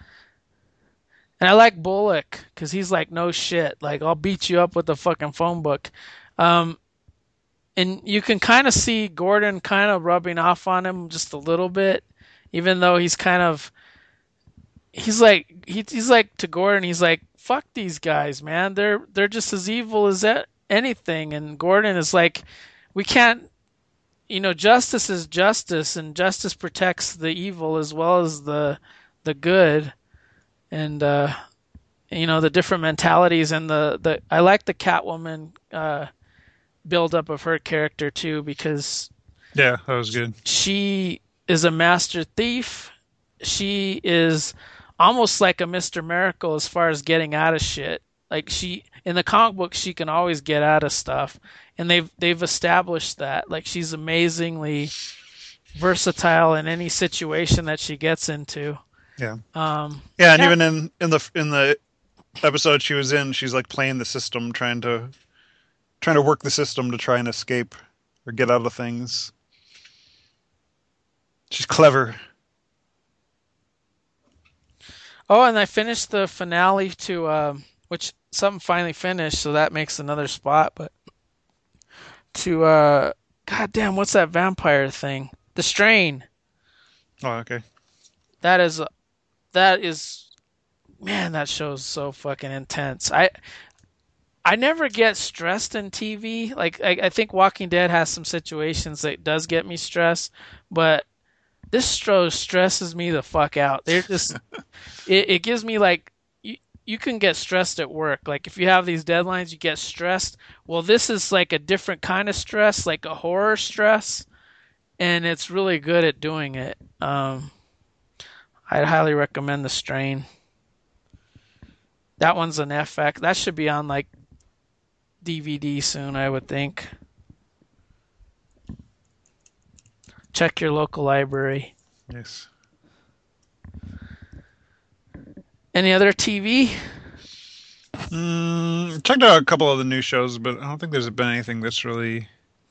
And I like Bullock because he's like, no shit. Like, I'll beat you up with the fucking phone book. Um, and you can kind of see Gordon kind of rubbing off on him just a little bit, even though he's kind of he's like he, he's like to Gordon, he's like, fuck these guys, man. They're they're just as evil as a- anything. And Gordon is like, we can't, you know, justice is justice, and justice protects the evil as well as the the good. And uh, you know, the different mentalities and the the I like the Catwoman uh, build up of her character too, because Yeah, that was good. she is a master thief. She is almost like a Mister Miracle as far as getting out of shit. Like she in the comic book, she can always get out of stuff, and they've they've established that. Like she's amazingly versatile in any situation that she gets into. Yeah. Um, Yeah, and yeah, even in in the in the episode she was in, she's like playing the system, trying to trying to work the system to try and escape or get out of things. She's clever. oh, and I finished the finale to um, which something finally finished, so that makes another spot. But to uh, God damn, what's that vampire thing? The Strain. Oh, okay. That is that is man, that show's so fucking intense. I I never get stressed in T V. Like I, I think Walking Dead has some situations that does get me stressed, but this show stresses me the fuck out. They're just it, it gives me like you, you can get stressed at work. Like if you have these deadlines, you get stressed. Well, this is like a different kind of stress, like a horror stress, and it's really good at doing it. Um, I'd highly recommend The Strain. That one's an F X. That should be on like D V D soon, I would think. Check your local library. Yes. Any other T V? Mm, checked out a couple of the new shows, but I don't think there's been anything that's really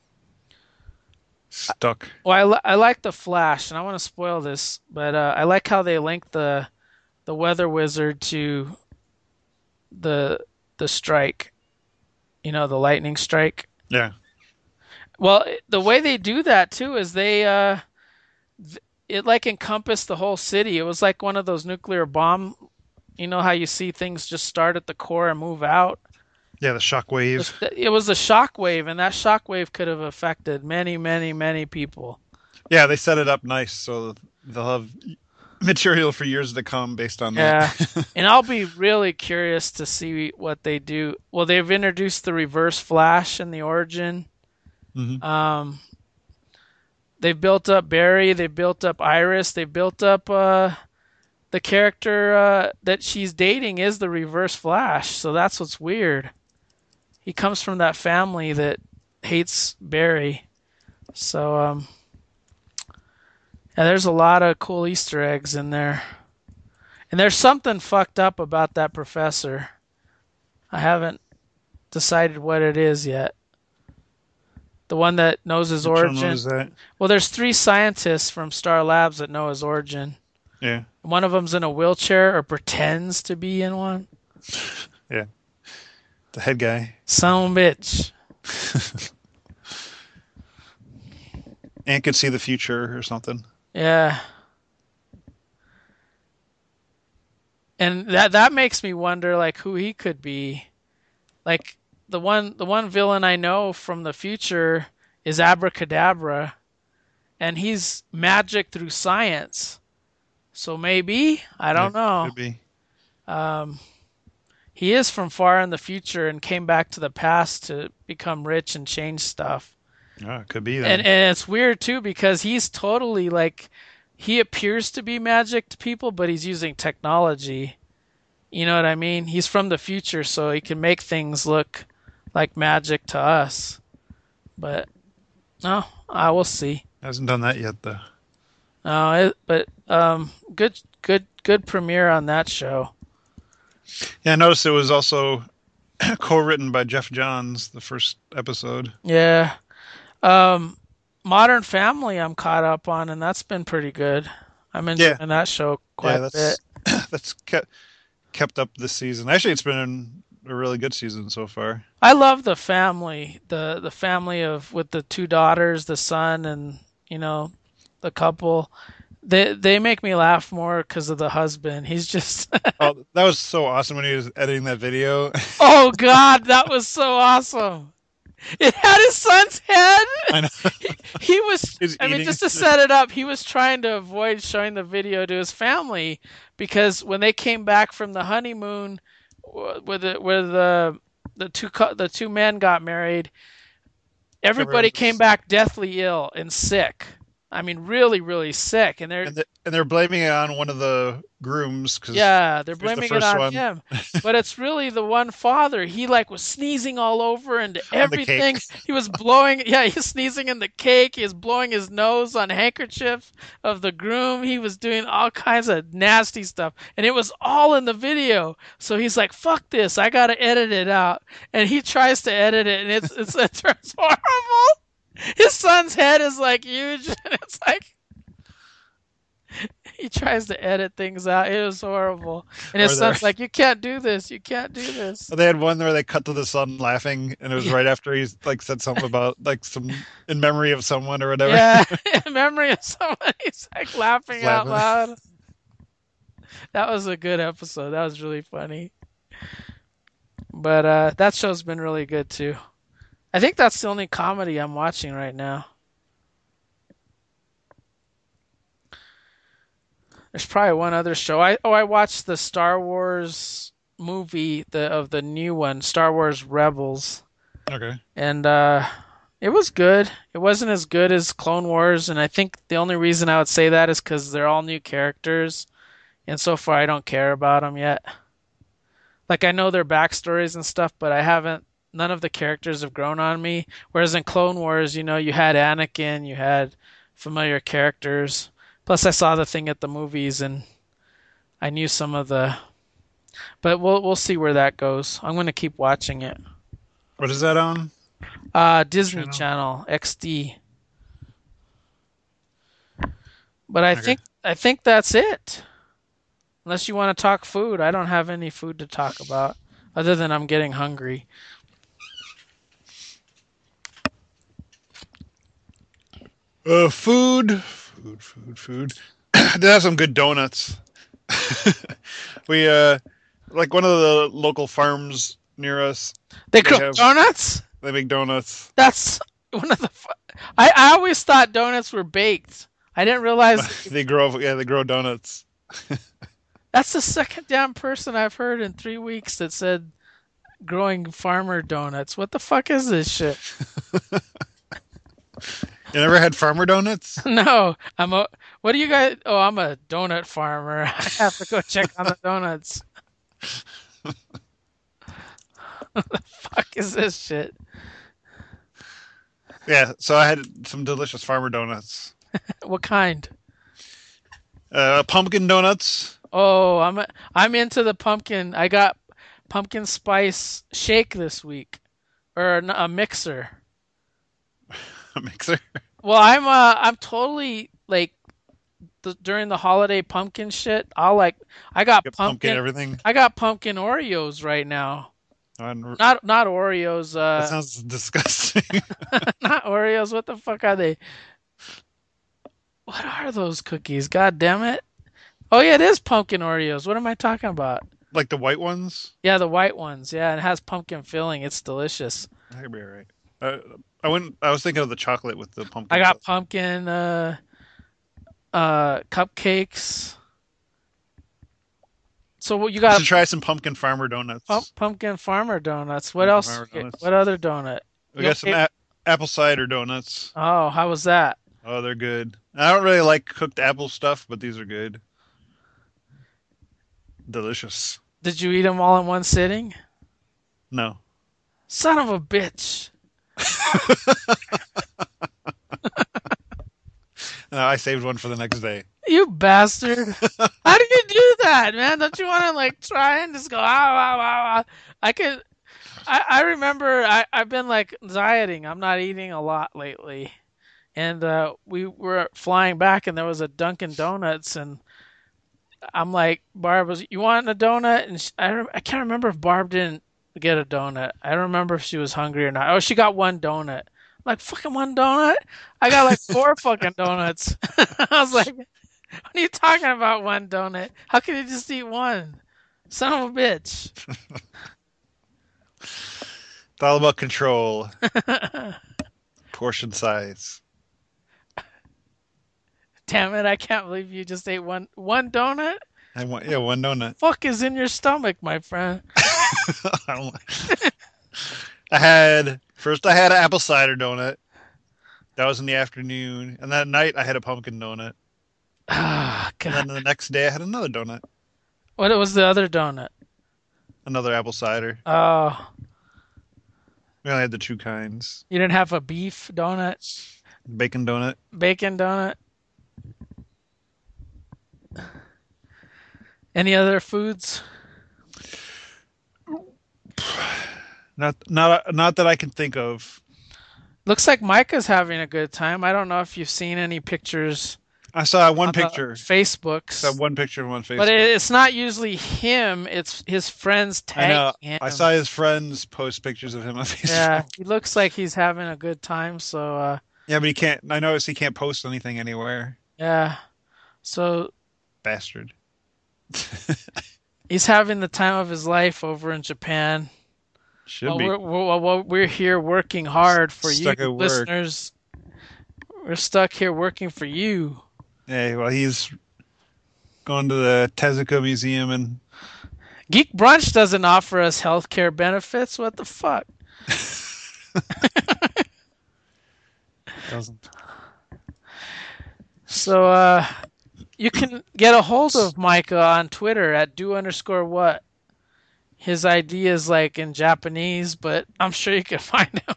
stuck. Well, I, li- I like the Flash, and I want to spoil this, but uh, I like how they link the the Weather Wizard to the the strike. You know, the lightning strike. Yeah. Well, the way they do that too is they uh, th- it like encompassed the whole city. It was like one of those nuclear bomb. You know how you see things just start at the core and move out. Yeah, the shockwave. It was a shock wave, and that shock wave could have affected many, many, many people. Yeah, they set it up nice so they'll have material for years to come based on Yeah, that. and I'll be really curious to see what they do. Well, they've introduced the Reverse Flash in the origin. hmm Um, they've built up Barry. They've built up Iris. They've built up uh, the character uh, that she's dating is the Reverse Flash. So that's what's weird. He comes from that family that hates Barry. So um, yeah, there's a lot of cool Easter eggs in there. And there's something fucked up about that professor. I haven't decided what it is yet. The one that knows his Which one origin. was that? Well, there's three scientists from Star Labs that know his origin. Yeah. One of them's in a wheelchair or pretends to be in one. Yeah. The head guy. Son of a bitch. And could see the future or something. Yeah. And that that makes me wonder like who he could be. Like the one the one villain I know from the future is Abracadabra, and he's magic through science. So maybe, I Yeah, don't know. could be. Um he is from far in the future and came back to the past to become rich and change stuff. Oh, it could be And then. and it's weird too because he's totally like he appears to be magic to people, but he's using technology. You know what I mean? He's from the future, so he can make things look like magic to us. But no, I will see. Hasn't done that yet though. No, it, but um, good, good, good premiere on that show. Yeah, I noticed it was also co-written by Jeff Johns, the first episode. Yeah. Um, Modern Family, I'm caught up on, and that's been pretty good. I'm Yeah. enjoying that show quite Yeah, a that's bit. that's kept kept up this season. Actually, it's been a really good season so far. I love the family, the the family of with the two daughters, the son, and you know, the couple. They they make me laugh more because of the husband. He's just Oh, that was so awesome when he was editing that video. oh God, that was so awesome. It had his son's head. I know He, he was, he's I mean, eating. just to set it up, he was trying to avoid showing the video to his family because when they came back from the honeymoon, where the where the the two the two men got married, everybody Everyone came was, back deathly ill and sick. I mean, really, really sick, and they're and, the, and they're blaming it on one of the grooms because yeah, they're he was the blaming it first on one him. But it's really the one father. He like was sneezing all over and on the cake. everything. He was blowing yeah, he's sneezing in the cake. He was blowing his nose on handkerchief of the groom. He was doing all kinds of nasty stuff. And it was all in the video. So he's like, fuck this, I gotta edit it out. And he tries to edit it and it's it's it turns horrible. His son's head is like huge and it's like he tries to edit things out. It was horrible. And Or his there, son's like, "You can't do this. You can't do this." they had one where they cut to the son laughing, and it was Yeah, right after he's like said something about like some in memory of someone or whatever. yeah. In memory of someone, he's like He's laughing out laughing. loud. That was a good episode. That was really funny. But uh, that show's been really good too. I think that's the only comedy I'm watching right now. There's probably one other show. I oh I watched the Star Wars movie the of the new one, Star Wars Rebels. Okay. And uh, it was good. It wasn't as good as Clone Wars, and I think the only reason I would say that is because they're all new characters, and so far I don't care about them yet. Like I know their backstories and stuff, but I haven't. None of the characters have grown on me. Whereas in Clone Wars, you know, you had Anakin, you had familiar characters. Plus, I saw the thing at the movies, and I knew some of the. But we'll we'll see where that goes. I'm going to keep watching it. What is that on? Uh, Disney Channel. Channel X D. But I Okay. think I think that's it. Unless you want to talk food, I don't have any food to talk about other than I'm getting hungry. Uh, food, food, food, food. They have some good donuts. We uh, like one of the local farms near us. They They grow have donuts? they make donuts. That's one of the. fu- I I always thought donuts were baked. I didn't realize They grow yeah they grow donuts. that's the second damn person I've heard in three weeks that said growing farmer donuts. What the fuck is this shit? You never had farmer donuts? No, I'm a. What do you guys? Oh, I'm a donut farmer. I have to go check on the donuts. Fuck is this shit? Yeah, so I had some delicious farmer donuts. What kind? Uh, pumpkin donuts. Oh, I'm a, I'm into the pumpkin. I got pumpkin spice shake this week, or n- a mixer. A mixer. Well, I'm uh I'm totally like the, during the holiday pumpkin shit. I'll like I got Get pumpkin pumpkin everything. I got pumpkin Oreos right now. On- Not not Oreos. That Uh, sounds disgusting. not Oreos. What the fuck are they? What are those cookies? God damn it! Oh yeah, it is pumpkin Oreos. What am I talking about? Like the white ones. Yeah, the white ones. Yeah, it has pumpkin filling. It's delicious. That could be all right. Uh, I wouldn't. I was thinking of the chocolate with the I pumpkin got stuff. pumpkin uh uh cupcakes. So what you You got? should try some pumpkin farmer donuts. Pump, pumpkin farmer donuts. What Pumpkin else? farmer donuts. What other donut? We You got some okay? a- apple cider donuts. Oh, how was that? Oh, they're good. I don't really like cooked apple stuff, but these are good. Delicious. Did you eat them all in one sitting? No. Son of a bitch! No, I saved one for the next day. You bastard! How do you do that, man? Don't you want to like try and just go ah ah ah ah? I could. I I remember I I've been like dieting. I'm not eating a lot lately, and uh, we were flying back, and there was a Dunkin' Donuts, and I'm like, Barb was, you want a donut? And she, I rem- I can't remember if Barb didn't get a donut. I don't remember if she was hungry or not. Oh, she got one donut. I'm like fucking one donut. I got like four fucking donuts. I was like, What are you talking about? One donut? How can you just eat one? Son of a bitch. It's all about control, portion size. Damn it! I can't believe you just ate one one donut. I want yeah one donut. Fuck is in your stomach, my friend? I had first I had an apple cider donut. That was in the afternoon, and that night I had a pumpkin donut. Ah, And God. then the next day I had another donut, What was the other donut? another apple cider. Oh, We only had the two kinds. you didn't have a beef donut, Bacon donut. bacon donut. Any other foods? Not not not that I can think of. Looks like Micah's having a good time. I don't know if you've seen any pictures I saw one on the picture. Saw Facebooks, one picture of him on but it, Facebook. it's not usually him. It's his friends I tagging know. him. I saw his friends post pictures of him on Yeah, Facebook. he looks like he's having a good time. So, uh, Yeah, but he can't. I noticed he can't post anything anywhere. yeah. So Bastard. he's having the time of his life over in Japan. Should Well, be we're we're, well, we're here working hard for you, stuck at work. listeners. We're stuck here working for you. Yeah, well, he's going to the Tezuka Museum and Geek Brunch doesn't offer us healthcare benefits. What the fuck? doesn't. So, uh, you can get a hold of Micah on Twitter at do underscore what. His I D is like in Japanese, but I'm sure you can find him.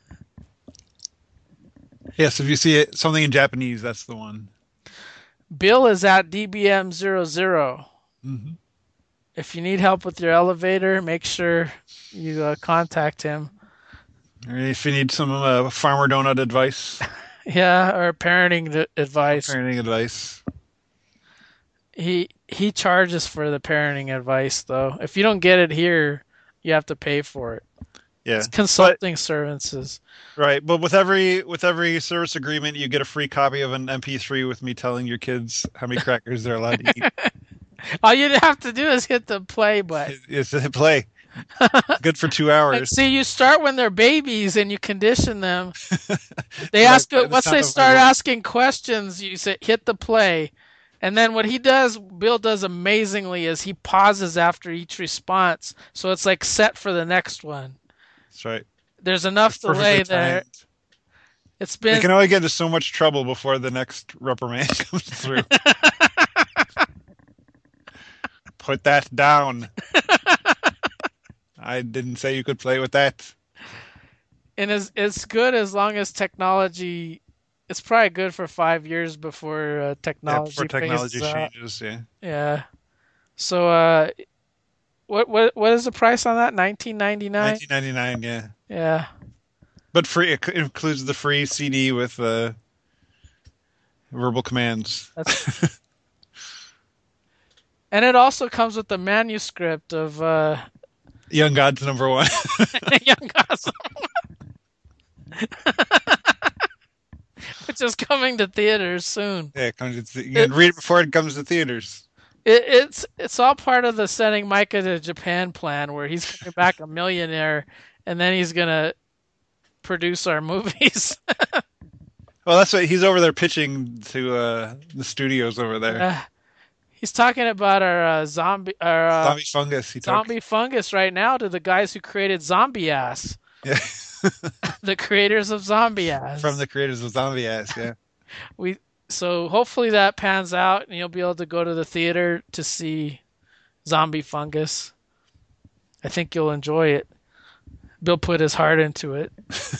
Yes, if you see it, something in Japanese, that's the one. Bill is at D B M zero zero. Hmm. If you need help with your elevator, make sure you uh, contact him. Or if you need some uh, farmer donut advice, Yeah, or parenting d- advice. parenting advice. He he charges for the parenting advice though. If you don't get it here, you have to pay for it. Yeah, It's but consulting services. right, but with every with every service agreement, you get a free copy of an M P three with me telling your kids how many crackers they're allowed to eat. All you have to do is hit the play button. It's a play. Good for two Like, hours. see, you start when they're babies and you condition them. They Right, ask by the once sound they of my start voice. asking questions, you say hit the play. And then what he does, Bill does amazingly, is he pauses after each response, so it's like set for the next one. That's right. There's enough It's perfectly delay there. timed. It's They been can only get into so much trouble before the next reprimand comes through. Put that down. I didn't say you could play with that. and it's, it's good as long as technology. It's probably good for five years before uh, Yeah, before technology technology phases out. changes. Yeah, Yeah. So, uh, what what what is the price on that? Nineteen ninety nine. nineteen ninety-nine. Yeah, Yeah. but free. It includes the free C D with uh, verbal commands. That's and it also comes with the manuscript of uh, Young Gods number one. Young Gospel, which is coming to theaters soon. Yeah, it comes. To, you It, can read it before it comes to theaters. it, it's it's all part of the sending Micah to Japan plan, where he's coming back a millionaire, and then he's gonna produce our movies. Well, that's what he's over there pitching to uh, the studios over there. Uh, he's talking about our uh, zombie our uh, Zombie fungus. He talks. zombie fungus right now to the guys who created Zombie Ass, Yeah, the creators of Zombie from Ass. the creators of Zombie Ass. Yeah. We so hopefully that pans out and you'll be able to go to the theater to see Zombie Fungus. I think you'll enjoy it. Bill put his heart into it.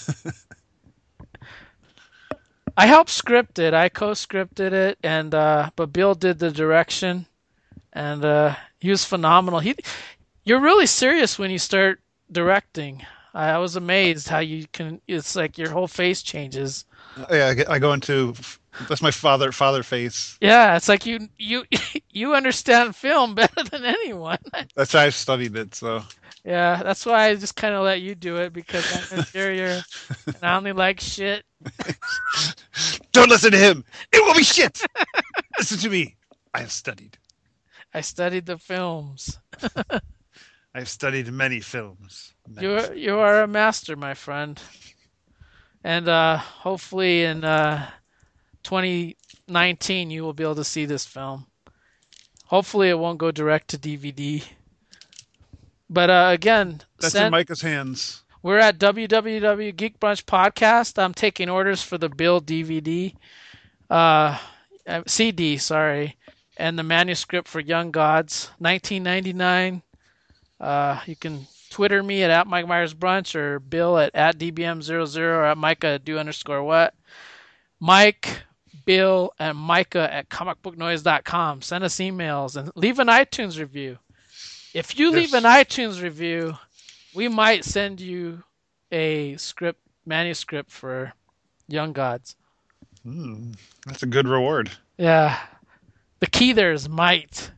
I helped script it. I co-scripted it, and uh, but Bill did the direction, and uh, he was phenomenal. He, you're really serious when you start directing. I, I was amazed how you can. It's like your whole face changes. Yeah, I, get- I go into that's my father father face. Yeah, it's like you you you understand film better than anyone. That's why I studied it. So Yeah, that's why I just kind of let you do it because I'm inferior and I only like shit. Don't listen to him. It will be shit. Listen to me. I have studied. I studied the films. I have studied many films. Many You films. you are a master, my friend. And uh, hopefully in uh, twenty nineteen you will be able to see this film. Hopefully it won't go direct to D V D. But uh, again, That's in send Micah's hands. we're at w w w dot geek brunch podcast. I'm taking orders for the Bill D V D, uh, uh, C D, sorry, and the manuscript for Young Gods, nineteen ninety-nine. Uh, you can Twitter me at, at Mike Myers Brunch or Bill at, at D B M zero zero or at Micah do underscore what. Mike, Bill, and Micah at comic book noise dot com. Send us emails and leave an iTunes review. If you leave Yes. an iTunes review, we might send you a script manuscript for Young Gods. Hmm, that's a good reward. Yeah. The key there is might.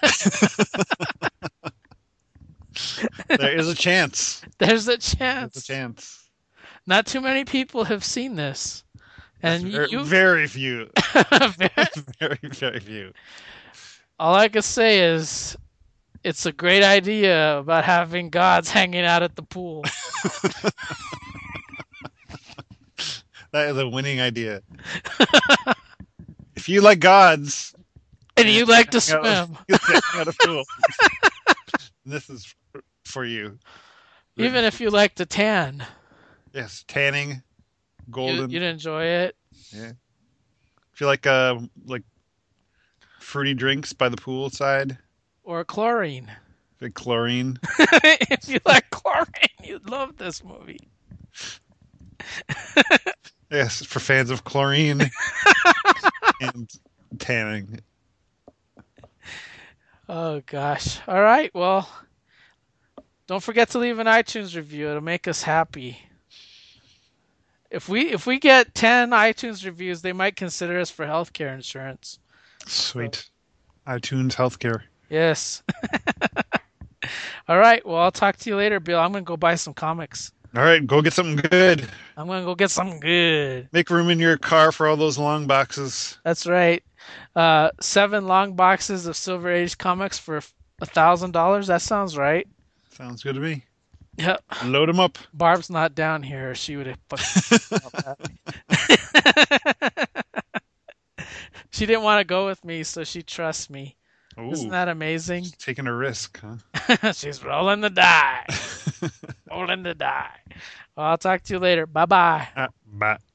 There is a chance. There's a There's chance. a chance. Not too many people have seen this. That's And very, you very few. Very, very few. all I can say is it's a great idea about having gods hanging out at the pool. That is a winning idea. If you like gods, And you like to hang out- swim. hang out a pool. This is for you. Even if you like to tan. Yes, tanning, You, golden. you'd enjoy it. Yeah. If you like uh like fruity drinks by the poolside, Or chlorine. like chlorine. If you like chlorine, you'd love this movie. Yes, for fans of chlorine and tanning. Oh gosh. All right. Well, don't forget to leave an iTunes review. It'll make us happy. If we if we get ten iTunes reviews, they might consider us for healthcare insurance. Sweet. iTunes healthcare. Yes. All right. Well, I'll talk to you later, Bill. I'm gonna go buy some comics. All right, go get something good. I'm gonna go get something good. Make room in your car for all those long boxes. That's right. Uh, seven long boxes of Silver Age comics for a thousand dollars. That sounds right. Sounds good to me. Yep. Load them up. Barb's not down here. She would have fucking. She didn't want to go with me, so she trusts me. Ooh, Isn't that amazing? taking a risk, huh? She's rolling the die. Rolling the die. Well, I'll talk to you later. Bye bye. Ah, bye.